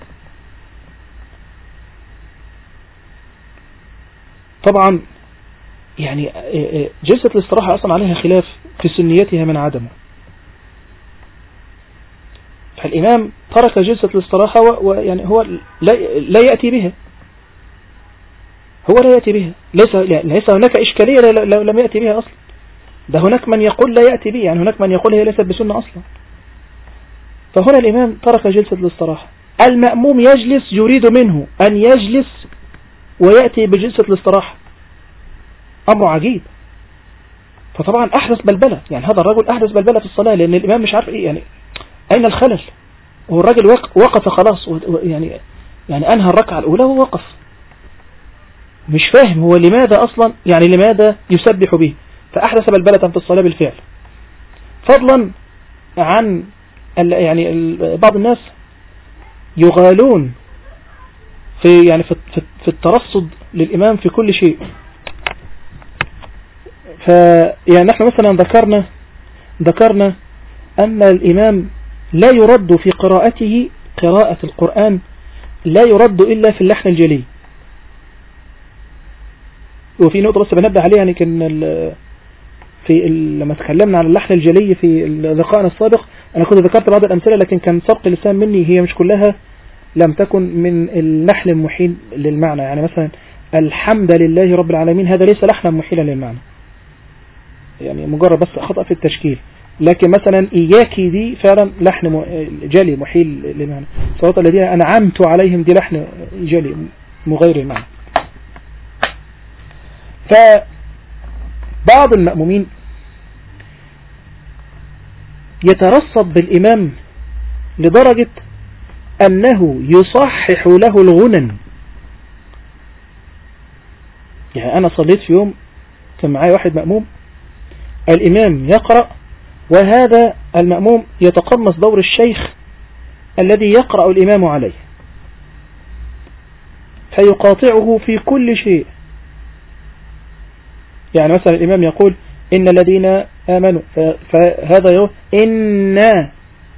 [SPEAKER 1] طبعا يعني جلسة الاستراحة أصلا عليها خلاف في سنيتها من عدمه، فالإمام ترك جلسة الاستراحة ويعني هو لا يأتي بها، هو لا يأتي بها، ليس ليس هناك إشكالية لو لم يأتي بها أصلا. ده هناك من يقول لا يأتي بها، يعني هناك من يقول هي ليست بسنة أصلا. فهنا الإمام ترك جلسة الاستراحة، المأموم يجلس، يريد منه أن يجلس ويأتي بجلسة الاستراحة، أمر عجيب. فطبعا أحدث بلبلة، يعني هذا الرجل أحدث بلبلة في الصلاة، لأن الإمام مش عارف إيه يعني أين الخلل، والرجل وقف خلاص، يعني يعني أنهى الركعة الأولى ووقف، مش فاهم هو لماذا أصلا، يعني لماذا يسبح به. فأحدث بلبلة في الصلاة بالفعل، فضلا عن يعني بعض الناس يغالون في يعني في الترصد للإمام في كل شيء. فيعني نحن مثلا ذكرنا ذكرنا أن الإمام لا يرد في قراءته قراءة القرآن، لا يرد إلا في اللحن الجلي. وفي نقطة بس بنبه عليها، يعني كان في لما تكلمنا عن اللحن الجلي في لقائنا السابق أنا كنت ذكرت بعض الأمثلة، لكن كان سبق اللسان مني، هي مش كلها لم تكن من اللحن المحيل للمعنى. يعني مثلا الحمد لله رب العالمين، هذا ليس لحنا محيلا للمعنى، يعني مجرد بس خطأ في التشكيل. لكن مثلا إياكي دي فعلا لحن جلي محيل للمعنى، صراط الذين أنعمت عليهم دي لحن جلي مغير المعنى. فبعض المأمومين يترصد بالإمام لدرجة أنه يصحح له الغنن. يعني أنا صليت في يوم كان معايا واحد مأموم، الإمام يقرأ وهذا المأموم يتقمص دور الشيخ الذي يقرأ الإمام عليه، فيقاطعه في كل شيء. يعني مثلا الإمام يقول إن الذين آمنوا، فهذا يقول إنا،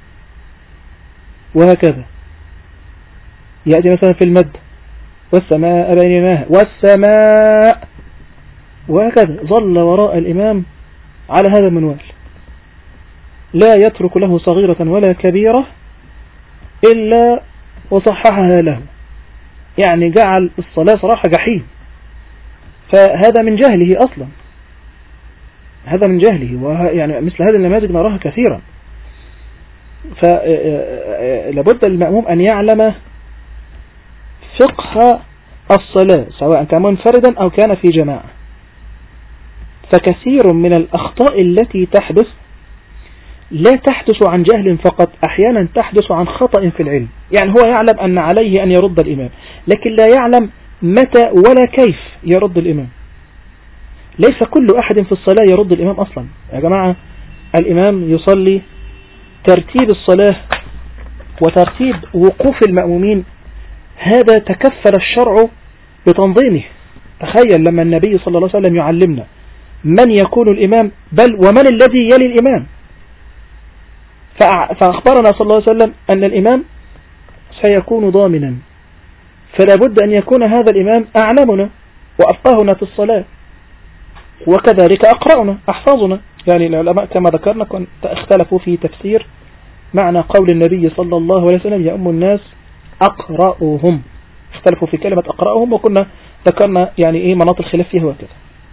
[SPEAKER 1] وهكذا. يأتي مثلا في المد والسماء بينناها والسماء، وهكذا. ظل وراء الإمام على هذا المنوال، لا يترك له صغيرة ولا كبيرة إلا وصححها له، يعني جعل الصلاة صراحة جحيم. فهذا من جهله أصلا، هذا من جهله، ويعني مثل هذه النماذج نراها كثيرا. فلابد المأموم أن يعلم فقه الصلاة سواء كان منفردا أو كان في جماعة. فكثير من الأخطاء التي تحدث لا تحدث عن جهل فقط، أحيانا تحدث عن خطأ في العلم. يعني هو يعلم أن عليه أن يرد الإمام، لكن لا يعلم متى ولا كيف يرد الإمام. ليس كل أحد في الصلاة يرد الإمام أصلا يا جماعة. الإمام يصلي ترتيب الصلاة وترتيب وقوف المأمومين، هذا تكفل الشرع بتنظيمه. تخيل لما النبي صلى الله عليه وسلم يعلمنا من يكون الإمام، بل ومن الذي يلي الإمام. فأخبرنا صلى الله عليه وسلم أن الإمام سيكون ضامنا، فلا بد أن يكون هذا الإمام أعلمنا وأفقهنا في الصلاة، وكذلك أقرأنا أحفظنا. يعني العلماء كما ذكرنا كنت اختلفوا في تفسير معنى قول النبي صلى الله عليه وسلم يؤم الناس أقرأهم، اختلفوا في كلمة أقرأهم، وكنا ذكرنا يعني إيه مناط الخلاف فيها وكذا.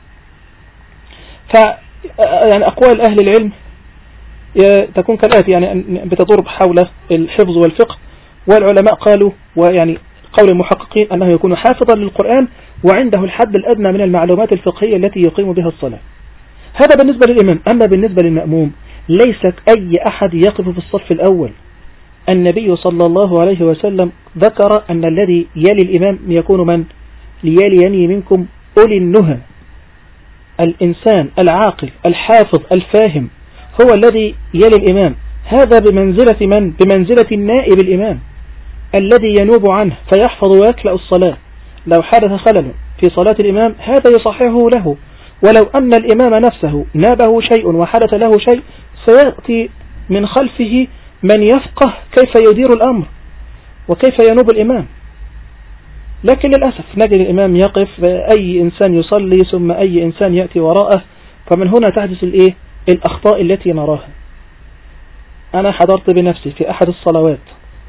[SPEAKER 1] ف يعني أقوال أهل العلم تكون كالآتي، يعني بتدور حول الحفظ والفقه. والعلماء قالوا، ويعني قول المحققين أنه يكون حافظا للقرآن وعنده الحد الأدنى من المعلومات الفقهية التي يقيم بها الصلاة. هذا بالنسبة للإمام. أما بالنسبة للمأموم ليست أي أحد يقف في الصف الأول. النبي صلى الله عليه وسلم ذكر أن الذي يلي الإمام يكون من؟ ليليني منكم أولي النهى. الإنسان العاقل الحافظ الفاهم هو الذي يلي الإمام. هذا بمنزلة من؟ بمنزلة النائب الإمام الذي ينوب عنه فيحفظ ويكلأ الصلاة. لو حدث خلل في صلاة الإمام هذا يصححه له، ولو أن الإمام نفسه نابه شيء وحدث له شيء سيأتي من خلفه من يفقه كيف يدير الأمر وكيف ينوب الإمام. لكن للأسف نجد الإمام يقف، أي إنسان يصلي ثم أي إنسان يأتي وراءه، فمن هنا تحدث الإيه؟ الأخطاء التي نراها. أنا حضرت بنفسي في أحد الصلوات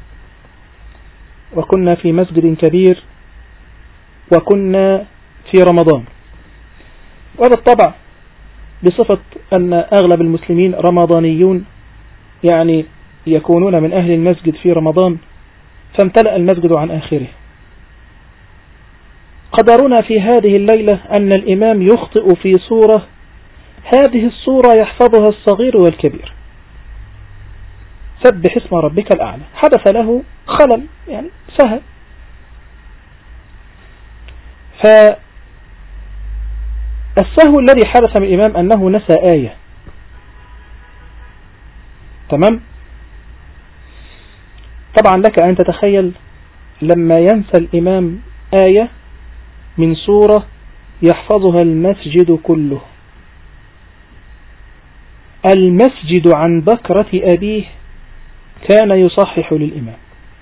[SPEAKER 1] وكنا في مسجد كبير وكنا في رمضان، وبالطبع بصفة أن أغلب المسلمين رمضانيون يعني يكونون من أهل المسجد في رمضان، فامتلأ المسجد عن آخره. قدرنا في هذه الليلة أن الإمام يخطئ في صورة، هذه الصورة يحفظها الصغير والكبير. سبح اسم ربك الأعلى، حدث له خلل يعني سهل. فالسهو الذي حدث من الإمام أنه نسى آية. تمام؟ طبعا لك أن تتخيل لما ينسى الإمام آية من سورة يحفظها المسجد كله. المسجد عن بكرة أبيه كان يصحح للإمام،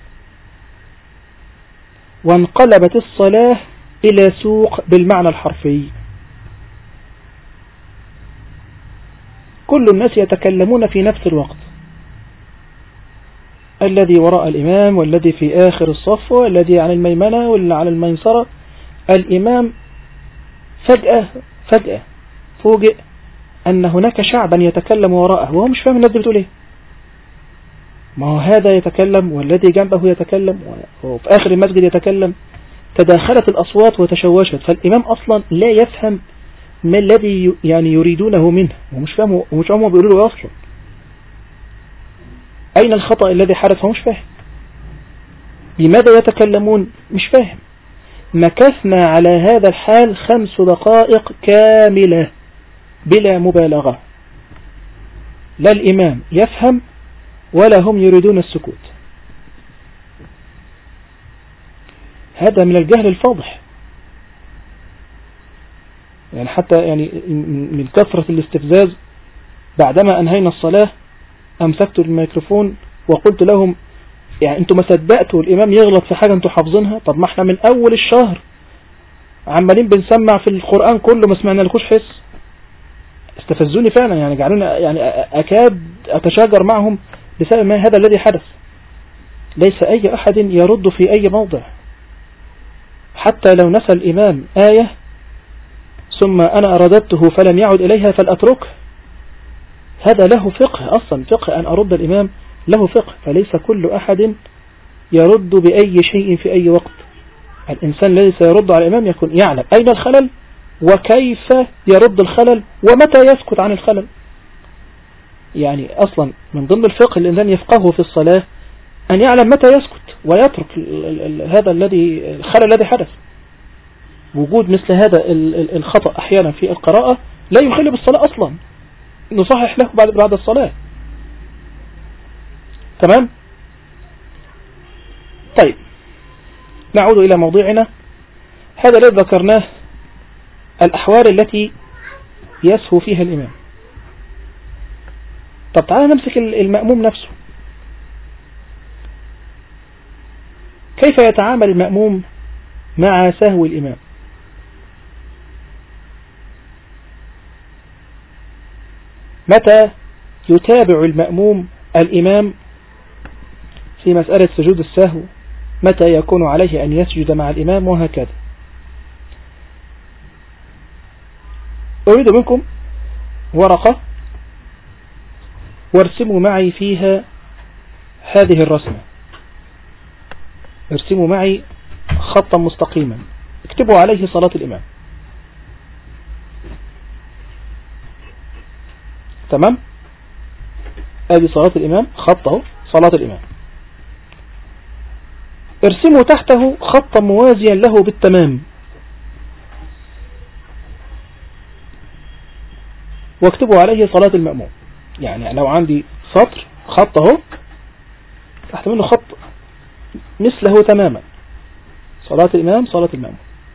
[SPEAKER 1] وانقلبت الصلاة إلى سوق بالمعنى الحرفي. كل الناس يتكلمون في نفس الوقت، الذي وراء الإمام والذي في آخر الصف والذي عن الميمنة والذي على الميسرة. الإمام فجأة فجأة فوجئ أن هناك شعبا يتكلم وراءه وهو مش فاهم الناس بتقول إيه. ما هو هذا يتكلم والذي جنبه يتكلم وفي آخر المسجد يتكلم، تداخلت الأصوات وتشوشت، فالإمام أصلا لا يفهم ما الذي يعني يريدونه منه، ومش فاهم ومش فاهم هو بيقولوا له أصلا أين الخطأ الذي حدث، هو مش فاهم لماذا يتكلمون، مش فاهم. مكثنا على هذا الحال خمس دقائق كاملة بلا مبالغة، لا الإمام يفهم ولا هم يريدون السكوت. هذا من الجهل الفاضح. يعني حتى يعني من كثرة الاستفزاز بعدما أنهينا الصلاة أمسكت الميكروفون وقلت لهم يعني أنتم ما صدقتوا الإمام يغلط في حاجة أنتم حافظينها؟ طب ما احنا من أول الشهر عمالين بنسمع في القرآن كله ما سمعنا لكوش حس. استفزوني فعلا، يعني جعلوني يعني أكاد أتشاجر معهم بسبب ما هذا الذي حدث. ليس أي أحد يرد في أي موضع، حتى لو نسى الإمام آية ثم أنا أرددته فلم يعد إليها فلأتركه، هذا له فقه أصلا، فقه أن أرد الإمام له فقه. فليس كل أحد يرد بأي شيء في أي وقت. الإنسان الذي سيرد على الإمام يكون يعلم أين الخلل وكيف يرد الخلل ومتى يسكت عن الخلل. يعني أصلا من ضمن الفقه الإنسان يفقهه في الصلاة أن يعلم متى يسكت ويترك هذا الذي الخلل الذي حدث. وجود مثل هذا الخطأ أحيانا في القراءة لا يخل بالصلاة أصلا، نصحح له بعد بعد الصلاة. تمام؟ طيب نعود إلى موضوعنا. هذا الذي ذكرناه الأحوال التي يسهو فيها الإمام. طب تعالى نمسك المأموم نفسه. كيف يتعامل المأموم مع سهو الإمام؟ متى يتابع المأموم الإمام في مسألة سجود السهو؟ متى يكون عليه أن يسجد مع الإمام؟ وهكذا. أريد منكم ورقة وارسموا معي فيها هذه الرسمة. ارسموا معي خطا مستقيما اكتبوا عليه صلاة الإمام. تمام؟ ادي صلاة الإمام، خطه صلاة الإمام. ارسموا تحته خطا موازيا له بالتمام، واكتبوا عليه صلاة المأموم. يعني لو عندي سطر خطه تحت منه خط مثله تماما، صلاة الإمام صلاة المأموم.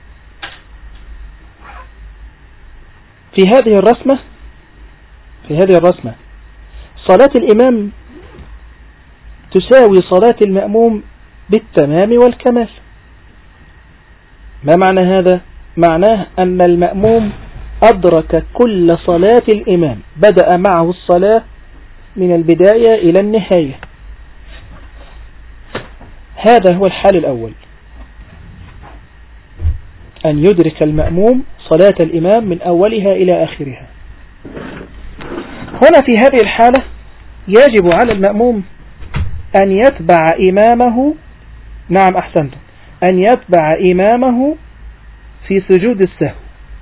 [SPEAKER 1] في هذه الرسمة في هذه الرسمة صلاة الإمام تساوي صلاة المأموم بالتمام والكمال. ما معنى هذا؟ معناه أن المأموم أدرك كل صلاة الإمام، بدأ معه الصلاة من البداية إلى النهاية. هذا هو الحال الأول، أن يدرك المأموم صلاة الإمام من أولها إلى آخرها. هنا في هذه الحالة يجب على المأموم أن يتبع إمامه، نعم أحسنتم، أن يتبع إمامه في سجود السهو.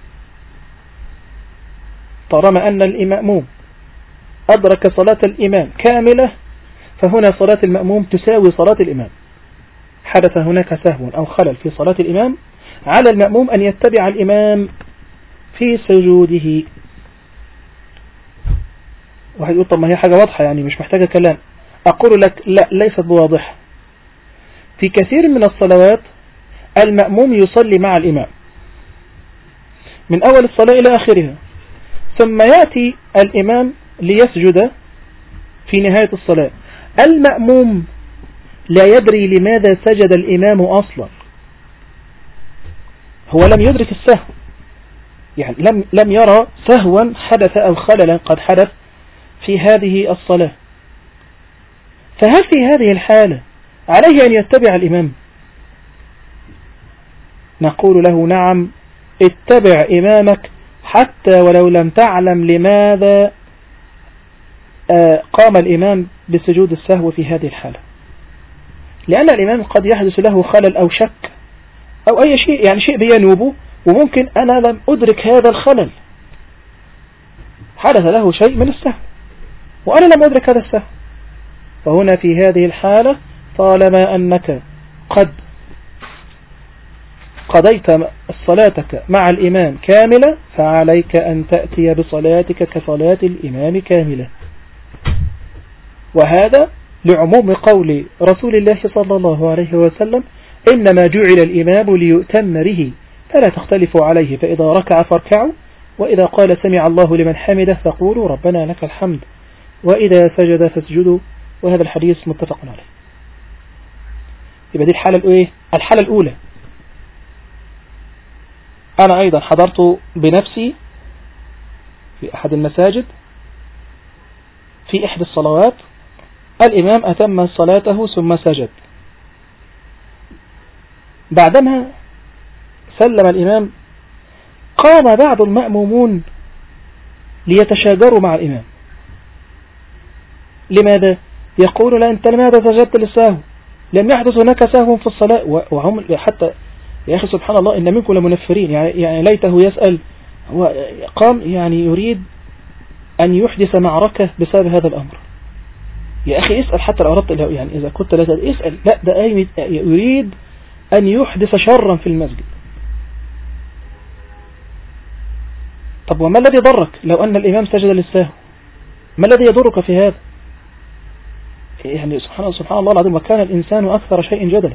[SPEAKER 1] طالما أن المأموم أدرك صلاة الإمام كاملة، فهنا صلاة المأموم تساوي صلاة الإمام. حدث هناك سهو أو خلل في صلاة الإمام، على المأموم أن يتبع الإمام في سجوده. واحد يقول طب ما هي حاجة واضحة يعني مش محتاجة كلام. أقول لك لا، ليست بواضحة. في كثير من الصلوات المأموم يصلي مع الإمام من أول الصلاة إلى آخرها، ثم يأتي الإمام ليسجد في نهاية الصلاة. المأموم لا يدري لماذا سجد الإمام أصلا، هو لم يدرك السهو، يعني لم لم يرى سهوا حدث أو خللا قد حدث في هذه الصلاة. فهل في هذه الحالة عليه أن يتبع الإمام؟ نقول له نعم، اتبع إمامك حتى ولو لم تعلم لماذا قام الإمام بسجود السهو في هذه الحالة، لأن الإمام قد يحدث له خلل أو شك أو أي شيء، يعني شيء بينوبه، وممكن أنا لم أدرك هذا الخلل، حدث له شيء من السهو وأنا لم أدرك هذا السهو. فهنا في هذه الحالة طالما أنك قد قضيت صلاتك مع الإمام كاملة، فعليك أن تأتي بصلاتك كصلاة الإمام كاملة. وهذا لعموم قول رسول الله صلى الله عليه وسلم: إنما جعل الإمام ليؤتم به فلا تختلفوا عليه، فإذا ركع فاركعوا، وإذا قال سمع الله لمن حمده فقولوا ربنا لك الحمد، وإذا سجد فاسجدوا. وهذا الحديث متفق عليه. يبقى دي الحالة الأولى. الحالة الأولى أنا أيضا حضرت بنفسي في أحد المساجد في إحدى الصلوات، الإمام أتم صلاته ثم سجد، بعدما سلم الإمام قام بعض المأمومون ليتشاجروا مع الإمام. لماذا؟ يقول لا أنت لماذا سجدت للسهو؟ لم يحدث هناك سهو في الصلاة. وهم حتى يا أخي سبحان الله إن منكم لمنفرين، يعني ليته يسأل، هو قام يعني يريد أن يحدث معركة بسبب هذا الأمر. يا أخي اسأل حتى لو أردت، يعني إذا كنت لا اسأل، لا ده يريد أن يحدث شرا في المسجد. طب وما الذي ضرك لو أن الإمام سجد للسهو؟ ما الذي يضرك في هذا؟ يعني سبحان الله سبحان الله العظيم، وكان الإنسان أكثر شيء جدلا.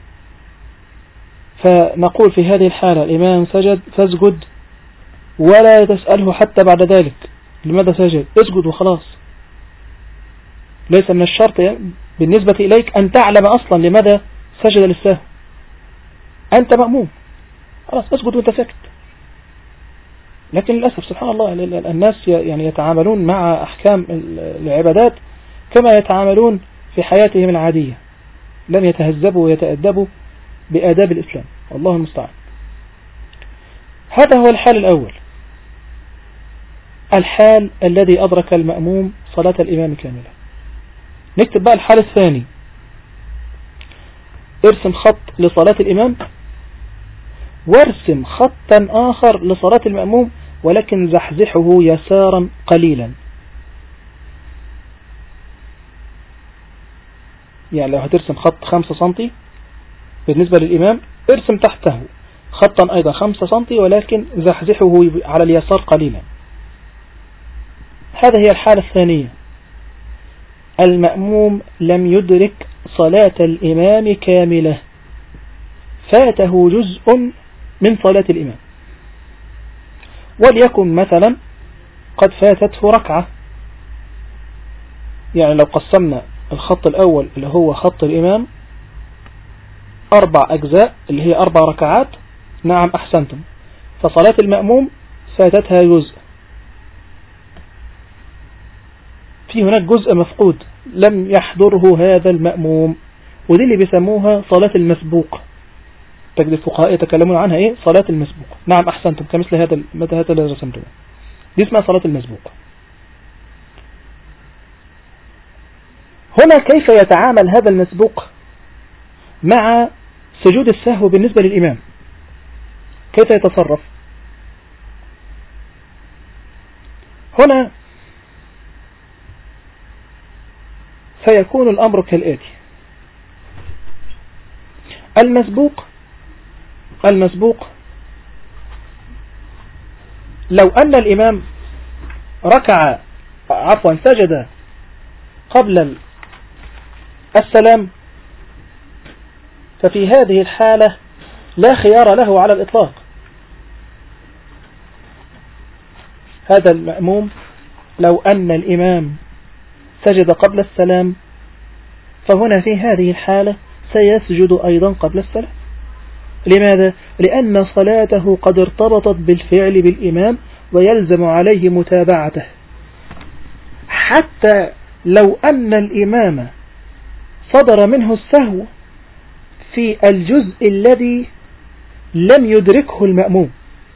[SPEAKER 1] فنقول في هذه الحالة الإمام سجد فاسجد، ولا تسأله حتى بعد ذلك لماذا سجد، اسجد وخلاص. ليس من الشرط بالنسبة إليك أن تعلم أصلا لماذا سجد للسهو، أنت مأموم خلاص اسجد وانت ساكت. لكن للأسف سبحان الله الناس يعني يتعاملون مع أحكام العبادات كما يتعاملون في حياتهم العادية، لم يتهذبوا ويتأدبوا بآداب الإسلام، الله المستعان. هذا هو الحال الأول، الحال الذي أدرك المأموم صلاة الإمام كاملة. نكتب بقى الحال الثاني. ارسم خط لصلاة الإمام، وارسم خطا آخر لصلاة المأموم ولكن زحزحه يسارا قليلا. يعني لو هترسم خط خمسة سنتي بالنسبة للإمام، ارسم تحته خطا أيضا خمسة سنتي ولكن زحزحه على اليسار قليلا. هذا هي الحالة الثانية. المأموم لم يدرك صلاة الإمام كاملة، فاته جزء من صلاة الإمام، وليكن مثلا قد فاتته ركعة. يعني لو قسمنا الخط الأول اللي هو خط الإمام أربع أجزاء اللي هي أربع ركعات، نعم أحسنتم، فصلاة المأموم فاتتها جزء، في هناك جزء مفقود لم يحضره هذا المأموم، ودي اللي بيسموها صلاة المسبوق. تجد الفقهاء يتكلمون عنها ايه؟ صلاة المسبوق. نعم أحسنتم، كمثل هذا متى هذا اللي رسمته، دي اسمها صلاة المسبوق. هنا كيف يتعامل هذا المسبوق مع سجود السهو بالنسبة للإمام؟ كيف يتصرف؟ هنا سيكون الأمر كالآتي. المسبوق المسبوق لو أن الإمام ركع عفوا سجد قبل السلام، ففي هذه الحالة لا خيار له على الإطلاق. هذا المأموم لو أن الإمام سجد قبل السلام، فهنا في هذه الحالة سيسجد أيضا قبل السلام. لماذا؟ لأن صلاته قد ارتبطت بالفعل بالإمام ويلزم عليه متابعته. حتى لو أن الإمام صدر منه السهو في الجزء الذي لم يدركه المأموم.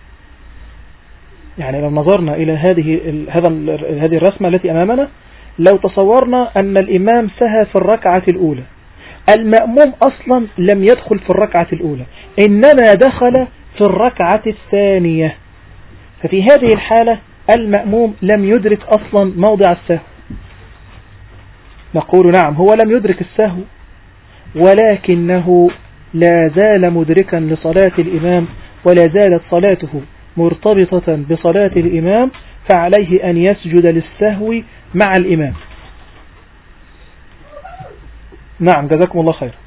[SPEAKER 1] يعني لو نظرنا إلى هذه هذه الرسمة التي أمامنا، لو تصورنا أن الإمام سهى في الركعة الأولى، المأموم أصلا لم يدخل في الركعة الأولى، إنما دخل في الركعة الثانية، ففي هذه الحالة المأموم لم يدرك أصلا موضع السهو. نقول نعم، هو لم يدرك السهو ولكنه لا زال مدركا لصلاة الإمام، ولا زالت صلاته مرتبطة بصلاة الإمام، فعليه أن يسجد للسهو مع الإمام. نعم جزاكم الله خير.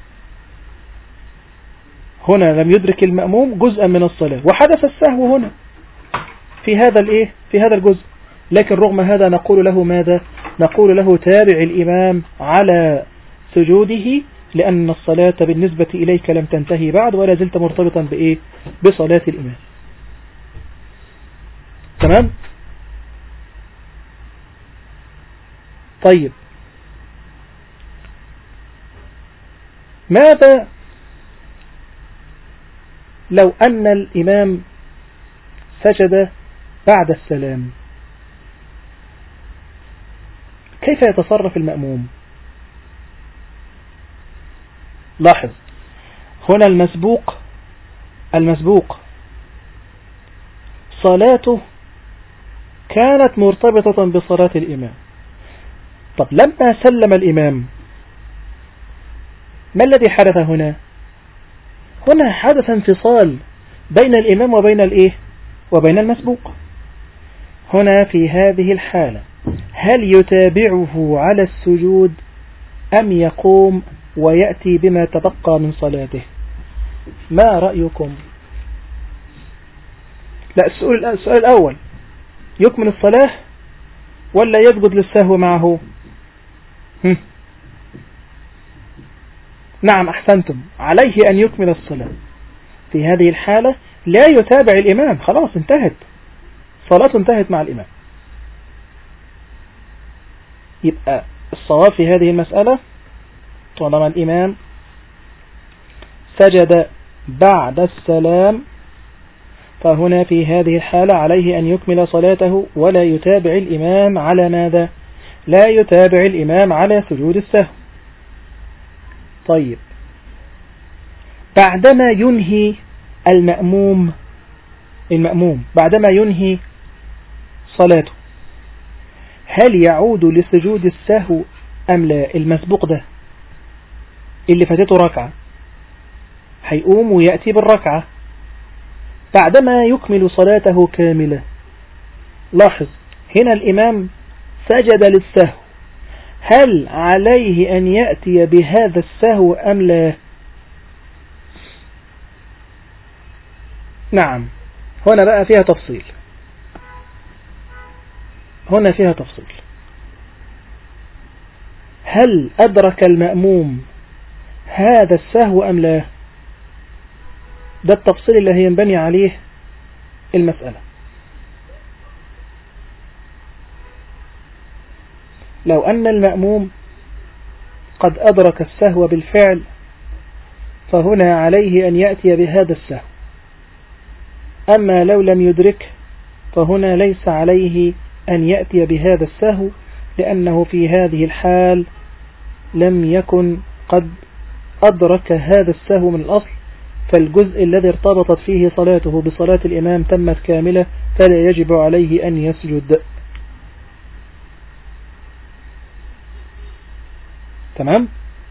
[SPEAKER 1] هنا لم يدرك المأموم جزءا من الصلاة وحدث السهو هنا في هذا الايه في هذا الجزء، لكن رغم هذا نقول له ماذا؟ نقول له تابع الإمام على سجوده، لأن الصلاة بالنسبة إليك لم تنتهي بعد ولا زلت مرتبطا بإيه؟ بصلاة الإمام. تمام؟ طيب، ماذا لو أن الإمام سجد بعد السلام؟ كيف يتصرف المأموم؟ لاحظ هنا المسبوق المسبوق صلاته كانت مرتبطة بصلاة الإمام. طب لما سلم الإمام ما الذي حدث هنا؟ هنا حدث انفصال بين الإمام وبين الإيه؟ وبين المسبوق. هنا في هذه الحالة هل يتابعه على السجود أم يقوم ويأتي بما تبقى من صلاته؟ ما رأيكم؟ لا، السؤال, السؤال الأول، يكمل الصلاة ولا يسجد للسهو معه؟ هم. نعم أحسنتم، عليه أن يكمل الصلاة. في هذه الحالة لا يتابع الإمام، خلاص انتهت صلاته، انتهت مع الإمام. يبقى الصواب في هذه المسألة طالما الإمام سجد بعد السلام، فهنا في هذه الحالة عليه أن يكمل صلاته ولا يتابع الإمام على ماذا؟ لا يتابع الإمام على سجود السهو. طيب، بعدما ينهي المأموم المأموم بعدما ينهي صلاته هل يعود لسجود السهو أم لا؟ المسبوق ده اللي فاتته ركعة هيقوم ويأتي بالركعة بعدما يكمل صلاته كاملة. لاحظ هنا الإمام سجد للسهو، هل عليه أن يأتي بهذا السهو أم لا؟ نعم، هنا بقى فيها تفصيل هنا فيها تفصيل هل أدرك المأموم هذا السهو أم لا؟ ده التفصيل اللي هينبني عليه المسألة. لو أن المأموم قد أدرك السهو بالفعل فهنا عليه أن يأتي بهذا السهو، أما لو لم يدرك فهنا ليس عليه أن يأتي بهذا السهو، لأنه في هذه الحال لم يكن قد أدرك هذا السهو من الأصل، فالجزء الذي ارتبطت فيه صلاته بصلاة الإمام تمت كاملة، فلا يجب عليه أن يسجد. تمام؟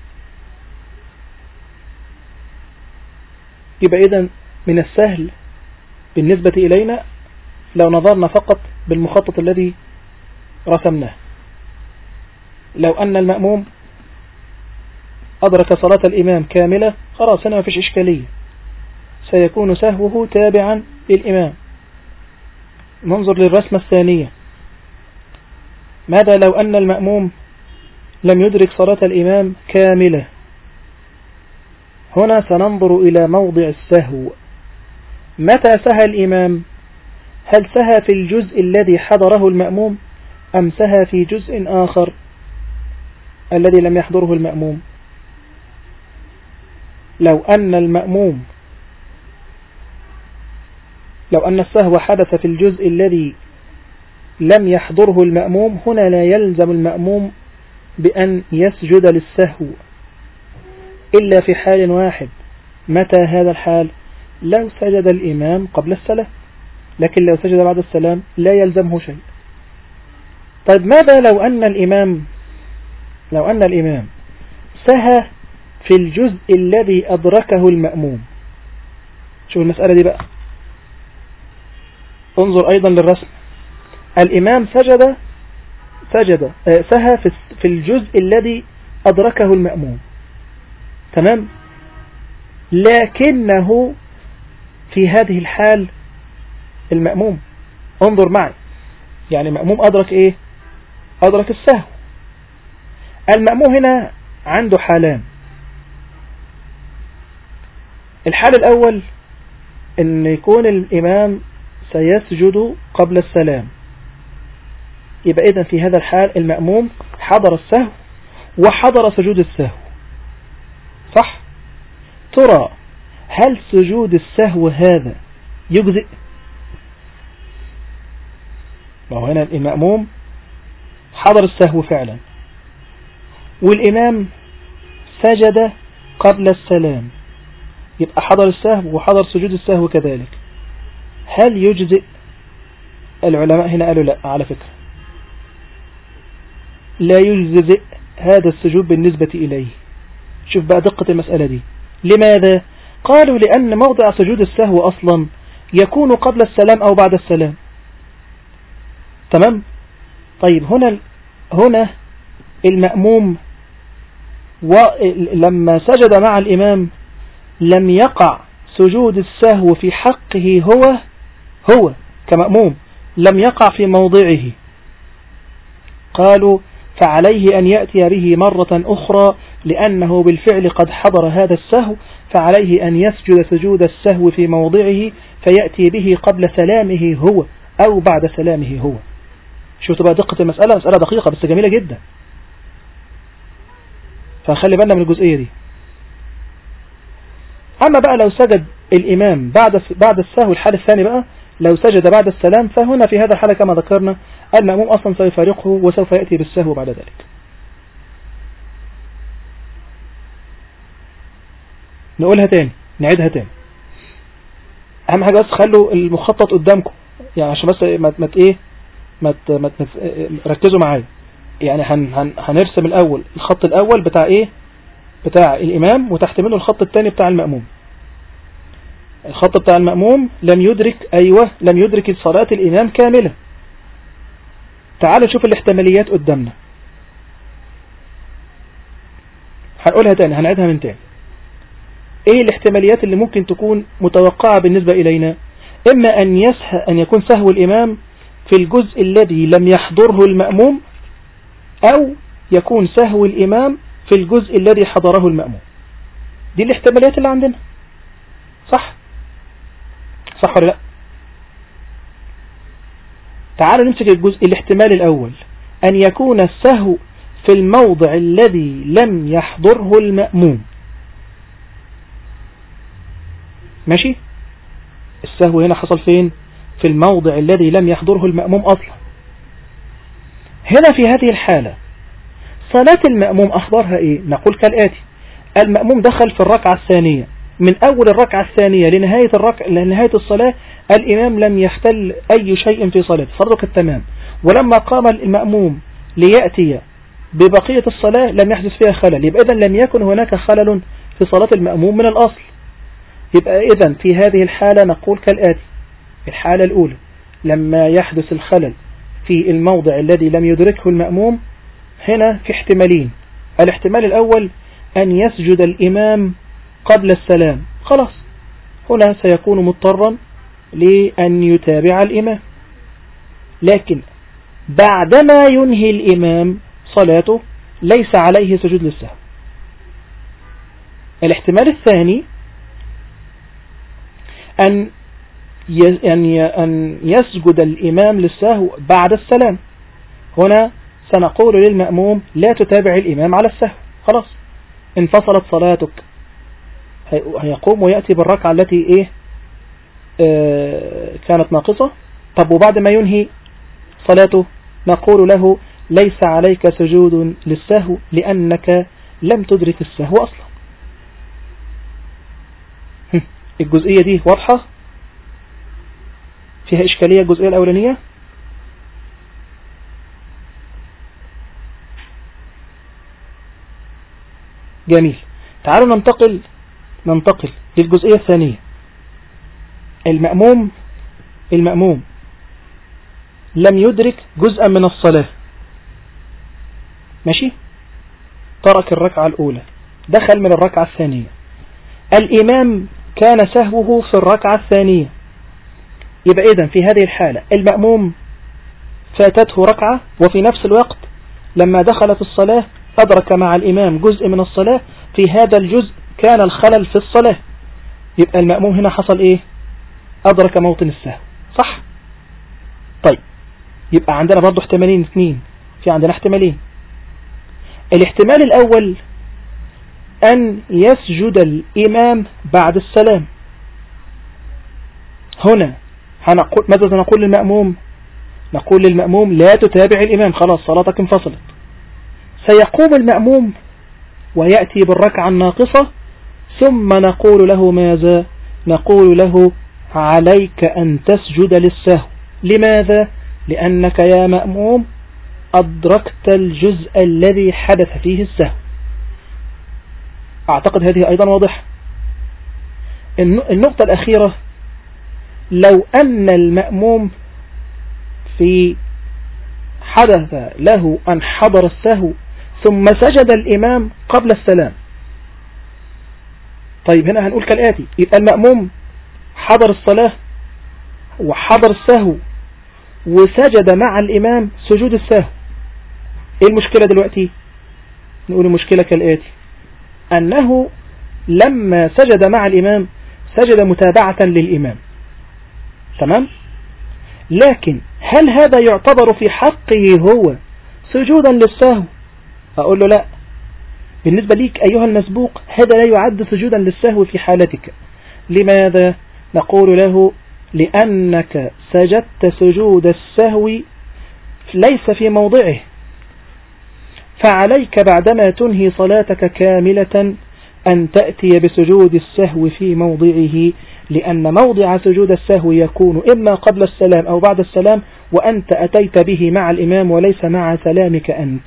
[SPEAKER 1] يبقى إذن من السهل بالنسبة إلينا لو نظرنا فقط بالمخطط الذي رسمناه، لو أن المأموم أدرك صلاة الإمام كاملة خلاص هنا ما فيش إشكالية، سيكون سهوه تابعا للإمام. ننظر للرسمة الثانية، ماذا لو أن المأموم لم يدرك صلاة الإمام كاملة؟ هنا سننظر إلى موضع السهو. متى سهى الإمام؟ هل سهى في الجزء الذي حضره المأموم أم سهى في جزء آخر الذي لم يحضره المأموم؟ لو أن المأموم لو أن السهو حدث في الجزء الذي لم يحضره المأموم، هنا لا يلزم المأموم بأن يسجد للسهو إلا في حال واحد. متى هذا الحال؟ لو سجد الإمام قبل السلام، لكن لو سجد بعد السلام لا يلزمه شيء. طيب ماذا لو أن الإمام لو أن الإمام سهى في الجزء الذي أدركه المأموم؟ شوف المسألة دي بقى، انظر أيضا للرسم. الإمام سجد سجد سهى في الجزء الذي أدركه المأموم، تمام، لكنه في هذه الحال المأموم، انظر معي، يعني المأموم أدرك إيه؟ أدرك السهو. المأموم هنا عنده حالان. الحال الأول أن يكون الإمام سيسجد قبل السلام، يبقى إذن في هذا الحال المأموم حضر السهو وحضر سجود السهو، صح؟ ترى هل سجود السهو هذا يجزئ؟ لو هنا المأموم حضر السهو فعلا والإمام سجد قبل السلام، يبقى حضر السهو وحضر سجود السهو كذلك، هل يجزئ؟ العلماء هنا قالوا لا، على فكرة لا يجزئ هذا السجود بالنسبة إليه. شوف بقى دقة المسألة دي. لماذا؟ قالوا لأن موضع سجود السهو أصلا يكون قبل السلام أو بعد السلام، تمام؟ طيب هنا هنا المأموم ولما سجد مع الإمام لم يقع سجود السهو في حقه، هو هو كمأموم لم يقع في موضعه. قالوا فعليه أن يأتي به مرة أخرى لأنه بالفعل قد حضر هذا السهو، فعليه أن يسجد سجود السهو في موضعه فيأتي به قبل سلامه هو أو بعد سلامه هو. شو تبقى دقة المسألة؟ مسألة دقيقة بس جميلة جدا، فخلي بالنا من الجزئية دي. أما بقى لو سجد الإمام بعد بعد السهو، الحال الثاني بقى لو سجد بعد السلام، فهنا في هذا الحالة كما ذكرنا المأموم أصلا سيفارقه وسوف يأتي بالسهو بعد ذلك. نقولها تاني، نعيدها تاني. اهم حاجة بس خلوا المخطط قدامكم يعني عشان بس ما ما ايه ما ما ركزوا معايا. يعني هن هن هنرسم الاول الخط الاول بتاع ايه بتاع الامام، وتحت منه الخط الثاني بتاع المأموم. الخط بتاع المأموم لم يدرك ايوه لم يدرك صلاة الامام كاملة. تعالوا نشوف الاحتماليات قدامنا. هنقولها تاني، هنعيدها من تاني. ايه الاحتماليات اللي ممكن تكون متوقعة بالنسبة الينا؟ اما ان يسهى ان يكون سهو الامام في الجزء الذي لم يحضره المأموم، او يكون سهو الامام في الجزء الذي حضره المأموم. دي الاحتماليات اللي عندنا، صح صح ولا لا؟ تعالوا نمسك الجزء الاحتمال الاول، ان يكون السهو في الموضع الذي لم يحضره المأموم. ماشي، السهو هنا حصل فين؟ في الموضع الذي لم يحضره المأموم أصلا. هنا في هذه الحالة صلاة المأموم أخبارها إيه؟ نقول كالآتي: المأموم دخل في الركعة الثانية، من أول الركعة الثانية لنهاية الركعة لنهاية الصلاة الإمام لم يختل أي شيء في صلاته، فرضك التمام. ولما قام المأموم ليأتي ببقية الصلاة لم يحدث فيها خلل، يبقى إذن لم يكن هناك خلل في صلاة المأموم من الأصل. يبقى إذن في هذه الحالة نقول كالآتي: الحالة الأولى لما يحدث الخلل في الموضع الذي لم يدركه المأموم، هنا في احتمالين. الاحتمال الأول أن يسجد الإمام قبل السلام، خلاص هنا سيكون مضطرا لأن يتابع الإمام، لكن بعدما ينهي الإمام صلاته ليس عليه سجود للسهو. الاحتمال الثاني أن أن يسجد الإمام للسهو بعد السلام، هنا سنقول للمأموم لا تتابع الإمام على السهو، خلاص انفصلت صلاتك، هيقوم ويأتي بالركعة التي إيه آه كانت ناقصة. طب وبعد ما ينهي صلاته نقول له ليس عليك سجود للسهو لأنك لم تدرك السهو أصلا. الجزئية دي واضحة؟ فيها إشكالية الجزئية الأولانية؟ جميل. تعالوا ننتقل ننتقل للجزئية الثانية. المأموم المأموم لم يدرك جزءا من الصلاة، ماشي، ترك الركعة الأولى، دخل من الركعة الثانية. الإمام كان سهوه في الركعة الثانية، يبقى إذن في هذه الحالة المأموم فاتته ركعة، وفي نفس الوقت لما دخلت الصلاة أدرك مع الإمام جزء من الصلاة، في هذا الجزء كان الخلل في الصلاة، يبقى المأموم هنا حصل إيه؟ أدرك موطن السهو، صح؟ طيب يبقى عندنا برضو احتمالين اثنين، في عندنا احتمالين. الاحتمال الأول أن يسجد الإمام بعد السلام. هنا هنقول ماذا نقول للمأموم؟ نقول للمأموم لا تتابع الإمام، خلاص صلاتك انفصلت. سيقوم المأموم ويأتي بالركعة الناقصة، ثم نقول له ماذا؟ نقول له عليك أن تسجد للسهو. لماذا؟ لأنك يا مأموم أدركت الجزء الذي حدث فيه السهو. أعتقد هذه أيضا واضحة. النقطة الأخيرة، لو أن المأموم في حدث له أن حضر السهو ثم سجد الإمام قبل السلام. طيب هنا هنقول كالآتي: يبقى المأموم حضر الصلاة وحضر السهو وسجد مع الإمام سجود السهو. إيه المشكلة دلوقتي؟ نقول المشكلة كالآتي: أنه لما سجد مع الإمام سجد متابعة للإمام، تمام؟ لكن هل هذا يعتبر في حقه هو سجودا للسهو؟ أقول له لا، بالنسبة ليك أيها المسبوق هذا لا يعد سجودا للسهو في حالتك. لماذا؟ نقول له لأنك سجدت سجود السهو ليس في موضعه، فعليك بعدما تنهي صلاتك كاملة أن تأتي بسجود السهو في موضعه، لأن موضع سجود السهو يكون إما قبل السلام أو بعد السلام، وأنت أتيت به مع الإمام وليس مع سلامك أنت.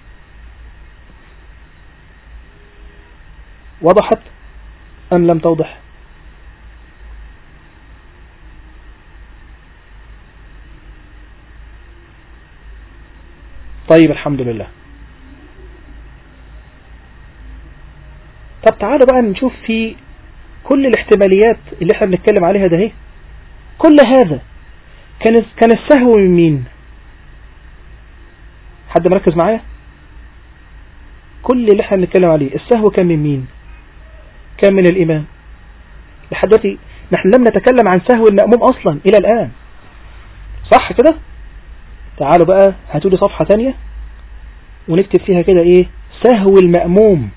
[SPEAKER 1] وضحت أم لم توضح؟ طيب الحمد لله. طب تعالوا بقى نشوف في كل الاحتماليات اللي احنا بنتكلم عليها ده، هي كل هذا كان كان السهو من مين؟ حد مركز معايا؟ كل اللي احنا بنتكلم عليه السهو كان من مين؟ كان من الإمام. لحد دلوقتي نحن لم نتكلم عن سهو المأموم أصلا إلى الآن، صح كده؟ تعالوا بقى هاتوا لي صفحة ثانية ونكتب فيها كده ايه سهو المأموم.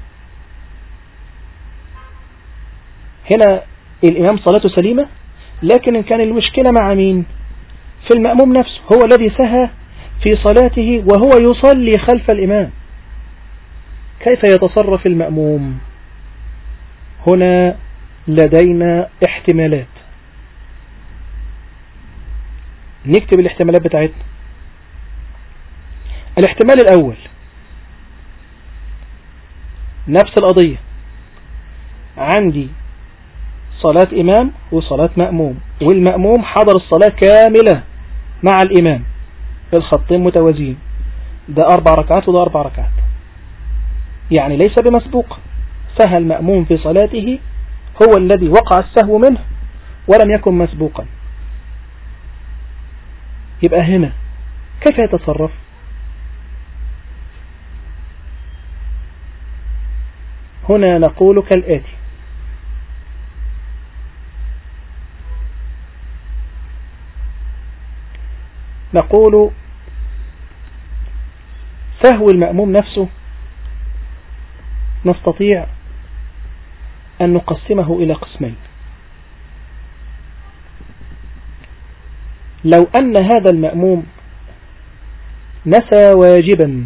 [SPEAKER 1] هنا الإمام صلاته سليمة، لكن إن كان المشكلة مع مين؟ في المأموم نفسه، هو الذي سهى في صلاته وهو يصلي خلف الإمام. كيف يتصرف المأموم؟ هنا لدينا احتمالات، نكتب الاحتمالات بتاعتنا. الاحتمال الأول نفس القضية، عندي صلاة إمام وصلاة مأموم، والمأموم حضر الصلاة كاملة مع الإمام، الخطين متوازيين، ده أربع ركعات وده أربع ركعات، يعني ليس بمسبوق، سهى المأموم في صلاته، هو الذي وقع السهو منه ولم يكن مسبوقا. يبقى هنا كيف يتصرف؟ هنا نقول كالآتي: نقول سهو المأموم نفسه نستطيع أن نقسمه إلى قسمين. لو أن هذا المأموم نسى واجبا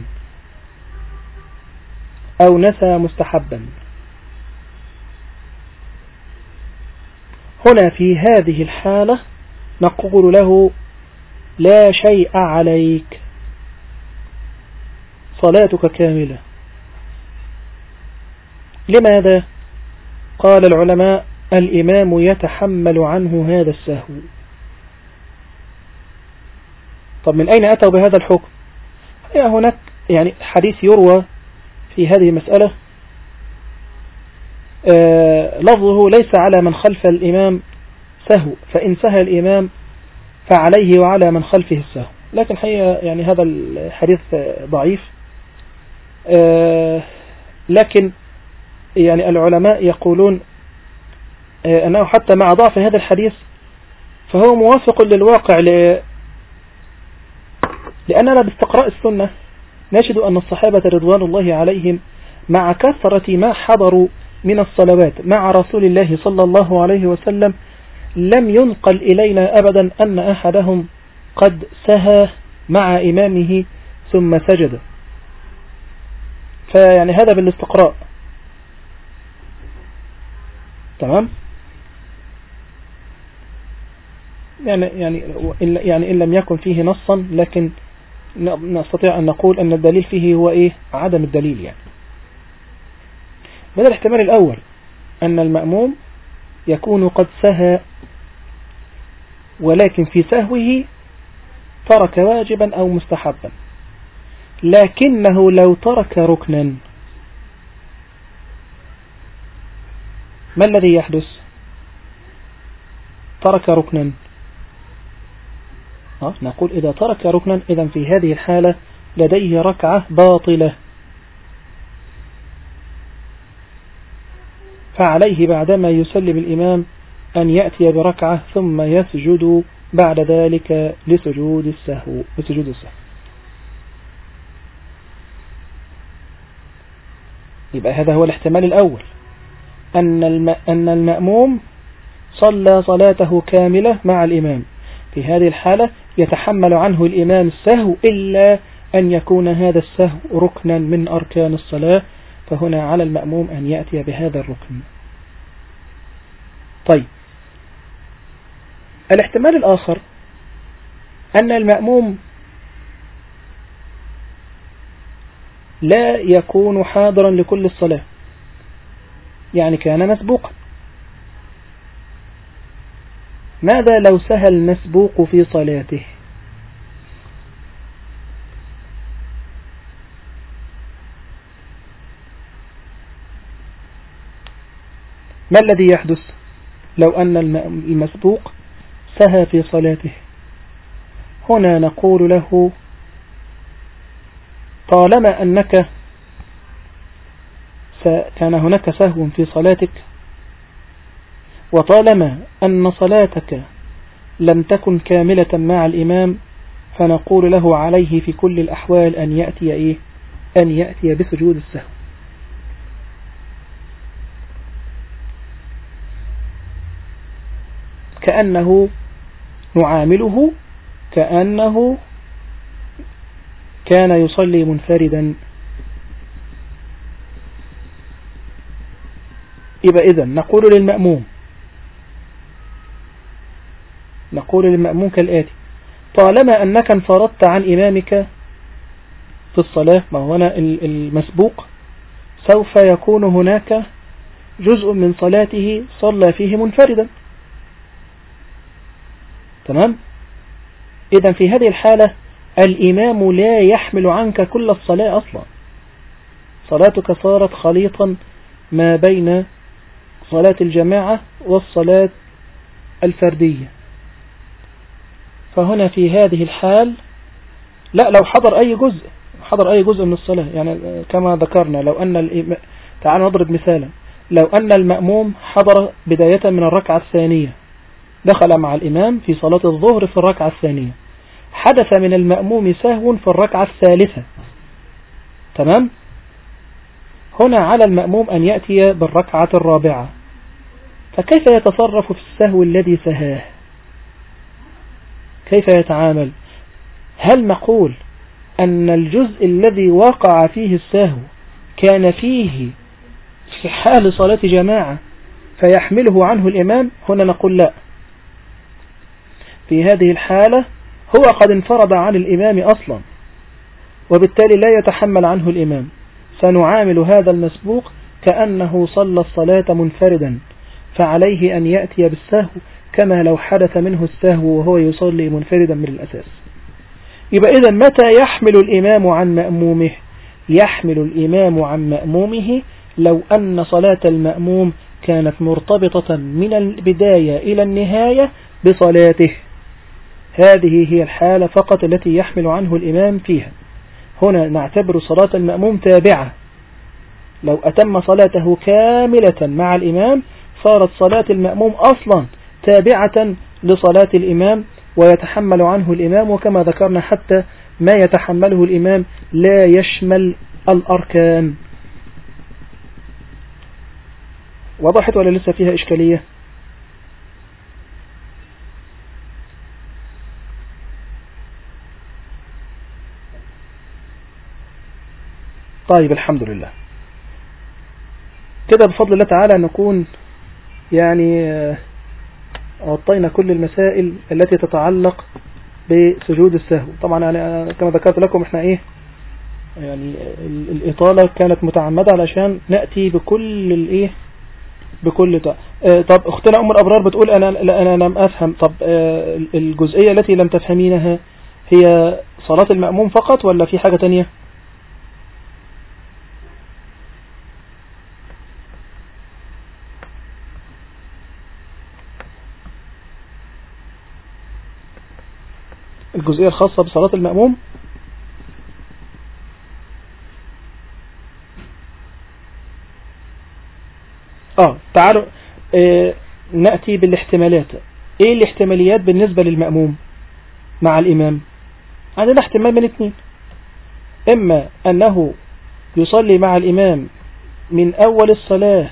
[SPEAKER 1] أو نسى مستحبا، هنا في هذه الحالة نقول له لا شيء عليك، صلاتك كاملة. لماذا؟ قال العلماء: الإمام يتحمل عنه هذا السهو. طب من أين أتوا بهذا الحكم؟ هناك يعني حديث يروى في هذه المسألة، آه لفظه: ليس على من خلف الإمام سهو، فإن سهى الإمام فعليه وعلى من خلفه السهو. لكن حقيقة يعني هذا الحديث ضعيف، آه لكن يعني العلماء يقولون آه أنه حتى مع ضعف هذا الحديث فهو موافق للواقع، لأننا باستقراء السنة نجد أن الصحابة رضوان الله عليهم مع كثرة ما حضروا من الصلوات مع رسول الله صلى الله عليه وسلم لم ينقل إلينا أبدا أن أحدهم قد سهى مع إمامه ثم سجد. فيعني هذا بالاستقراء، تمام؟ يعني يعني يعني إن لم يكن فيه نصا، لكن نستطيع أن نقول أن الدليل فيه هو إيه؟ عدم الدليل. يعني هذا الاحتمال الأول، أن المأموم يكون قد سهى، ولكن في سهوه ترك واجبا أو مستحبا، لكنه لو ترك ركنا ما الذي يحدث؟ ترك ركنا، أه؟ نقول إذا ترك ركنا إذن في هذه الحالة لديه ركعة باطلة، فعليه بعدما يسلم الإمام أن يأتي بركعة ثم يسجد بعد ذلك لسجود السهو لسجود السهو. يبقى هذا هو الاحتمال الأول، أن الم... أن المأموم صلى صلاته كاملة مع الإمام، في هذه الحالة يتحمل عنه الإمام السهو إلا أن يكون هذا السهو ركنا من أركان الصلاة، فهنا على المأموم أن يأتي بهذا الركن. طيب، الاحتمال الآخر أن المأموم لا يكون حاضرا لكل الصلاة، يعني كان مسبوقا. ماذا لو سهى المسبوق في صلاته؟ ما الذي يحدث لو أن المسبوق سهى في صلاته؟ هنا نقول له طالما أنك كان هناك سهو في صلاتك، وطالما أن صلاتك لم تكن كاملة مع الإمام، فنقول له عليه في كل الأحوال أن يأتي إيه؟ أن يأتي بسجود السهو. كأنه نعامله كأنه كان يصلي منفردا. يبقى إذن نقول للمأموم نقول للمأموم كالآتي: طالما أنك انفردت عن إمامك في الصلاة، ما هو هنا المسبوق سوف يكون هناك جزء من صلاته صلى فيه منفردا، تمام؟ إذن في هذه الحالة الإمام لا يحمل عنك كل الصلاة أصلا، صلاتك صارت خليطا ما بين صلاة الجماعة والصلاة الفردية. فهنا في هذه الحال لا، لو حضر أي جزء حضر أي جزء من الصلاة، يعني كما ذكرنا، لو أن الإمام، تعالوا نضرب مثالا، لو أن المأموم حضر بداية من الركعة الثانية، دخل مع الإمام في صلاة الظهر في الركعة الثانية، حدث من المأموم سهو في الركعة الثالثة، تمام؟ هنا على المأموم أن يأتي بالركعة الرابعة، فكيف يتصرف في السهو الذي سهاه؟ كيف يتعامل؟ هل نقول أن الجزء الذي وقع فيه السهو كان فيه في حال صلاة جماعة فيحمله عنه الإمام؟ هنا نقول لا، في هذه الحالة هو قد انفرد عن الإمام أصلا، وبالتالي لا يتحمل عنه الإمام، سنعامل هذا المسبوق كأنه صلى الصلاة منفردا، فعليه أن يأتي بالسهو كما لو حدث منه السهو وهو يصلي منفردا من الأساس. يبقى إذن متى يحمل الإمام عن مأمومه؟ يحمل الإمام عن مأمومه لو أن صلاة المأموم كانت مرتبطة من البداية إلى النهاية بصلاته، هذه هي الحالة فقط التي يحمل عنه الإمام فيها. هنا نعتبر صلاة المأموم تابعة، لو أتم صلاته كاملة مع الإمام صارت صلاة المأموم أصلا تابعة لصلاة الإمام ويتحمل عنه الإمام، وكما ذكرنا حتى ما يتحمله الإمام لا يشمل الأركان. وضحت ولا لسه فيها إشكالية؟ طيب، الحمد لله. كده بفضل الله تعالى نكون يعني غطينا كل المسائل التي تتعلق بسجود السهو. طبعا أنا كما ذكرت لكم احنا ايه يعني الإطالة كانت متعمدة علشان نأتي بكل الايه بكل طب, طب اختنا أم الأبرار بتقول أنا لا أنا لم أفهم. طب الجزئية التي لم تفهمينها هي صلاة المأموم فقط ولا في حاجة تانية؟ الجزئية الخاصة بصلاة المأموم. اه تعالوا آه نأتي بالاحتمالات. ايه الاحتماليات بالنسبة للمأموم مع الإمام؟ عندنا احتمال من اثنين: اما انه يصلي مع الإمام من اول الصلاة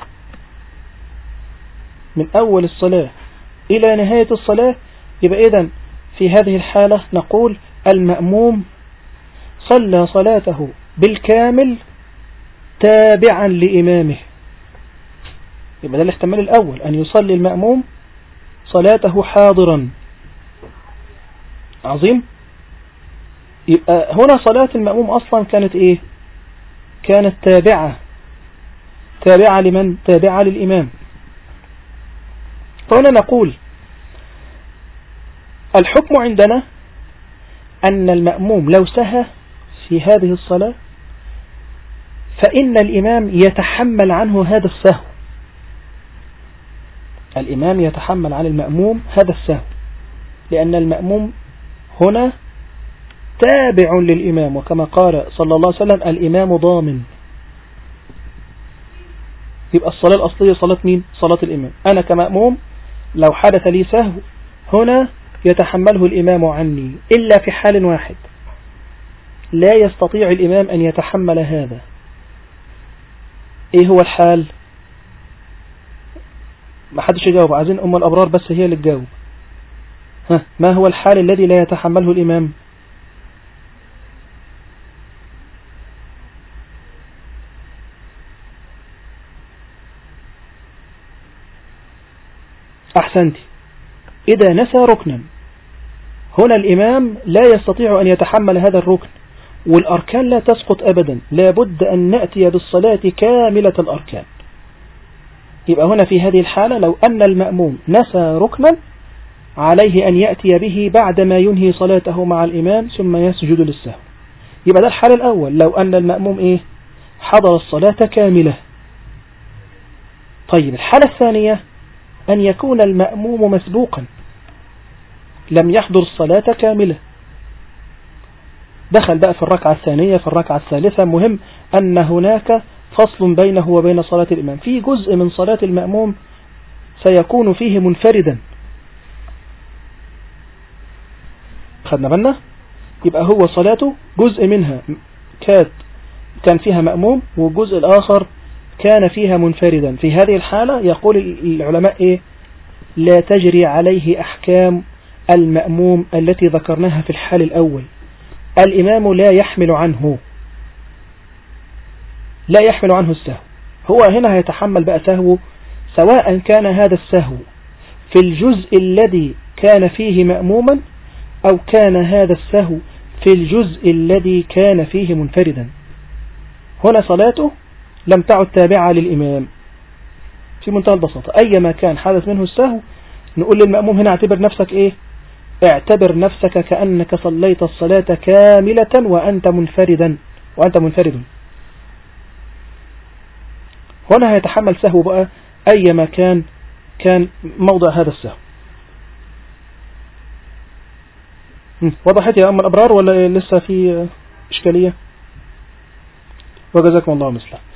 [SPEAKER 1] من اول الصلاة الى نهاية الصلاة، يبقى اذن في هذه الحالة نقول المأموم صلى صلاته بالكامل تابعا لإمامه. يبقى ده الاحتمال الأول، أن يصلي المأموم صلاته حاضرا. عظيم. يبقى هنا صلاة المأموم أصلا كانت إيه؟ كانت تابعة. تابعة لمن؟ تابعة للإمام. فهنا نقول الحكم عندنا أن المأموم لو سهى في هذه الصلاة فإن الإمام يتحمل عنه هذا السهو. الإمام يتحمل عن المأموم هذا السهو، لأن المأموم هنا تابع للإمام، وكما قال صلى الله عليه وسلم الإمام ضامن. يبقى الصلاة الأصلية صلاة مين؟ صلاة الإمام. أنا كمأموم لو حدث لي سهو هنا يتحمله الإمام عني، إلا في حال واحد لا يستطيع الإمام أن يتحمل هذا. إيه هو الحال؟ ما حدش يجاوب، عايزين أم الأبرار بس هي اللي تجاوب. ها، ما هو الحال الذي لا يتحمله الإمام؟ أحسنتي. إذا نسى ركنا، هنا الإمام لا يستطيع أن يتحمل هذا الركن، والأركان لا تسقط أبدا، لابد أن نأتي بالصلاة كاملة الأركان. يبقى هنا في هذه الحالة لو أن المأموم نسى ركنا عليه أن يأتي به بعدما ينهي صلاته مع الإمام ثم يسجد للسهو. يبقى ده الحال الأول، لو أن المأموم إيه؟ حضر الصلاة كاملة. طيب الحالة الثانية أن يكون المأموم مسبوقا، لم يحضر الصلاة كاملة، دخل بقى في الركعة الثانية في الركعة الثالثة. مهم أن هناك فصل بينه وبين صلاة الإمام، في جزء من صلاة المأموم سيكون فيه منفردا. خدنا بالنا؟ يبقى هو صلاته جزء منها كانت كان فيها مأموم، والجزء الآخر كان فيها منفردا. في هذه الحالة يقول العلماء إيه؟ لا تجري عليه أحكام المأموم التي ذكرناها في الحال الأول. الإمام لا يحمل عنه لا يحمل عنه السهو، هو هنا هيتحمل بقى سهو، سواء كان هذا السهو في الجزء الذي كان فيه مأموما أو كان هذا السهو في الجزء الذي كان فيه منفردا. هنا صلاته لم تعد تابعة للإمام في منتهى البساطة. أيما كان حدث منه السهو نقول للمأموم هنا اعتبر نفسك إيه؟ اعتبر نفسك كأنك صليت الصلاة كاملة وأنت منفردا وأنت منفرد. هنا هيتحمل سهو بقى أيما كان كان موضع هذا السهو. وضحت يا أم الأبرار ولا لسه في إشكالية؟ وجزاكم الله مثله.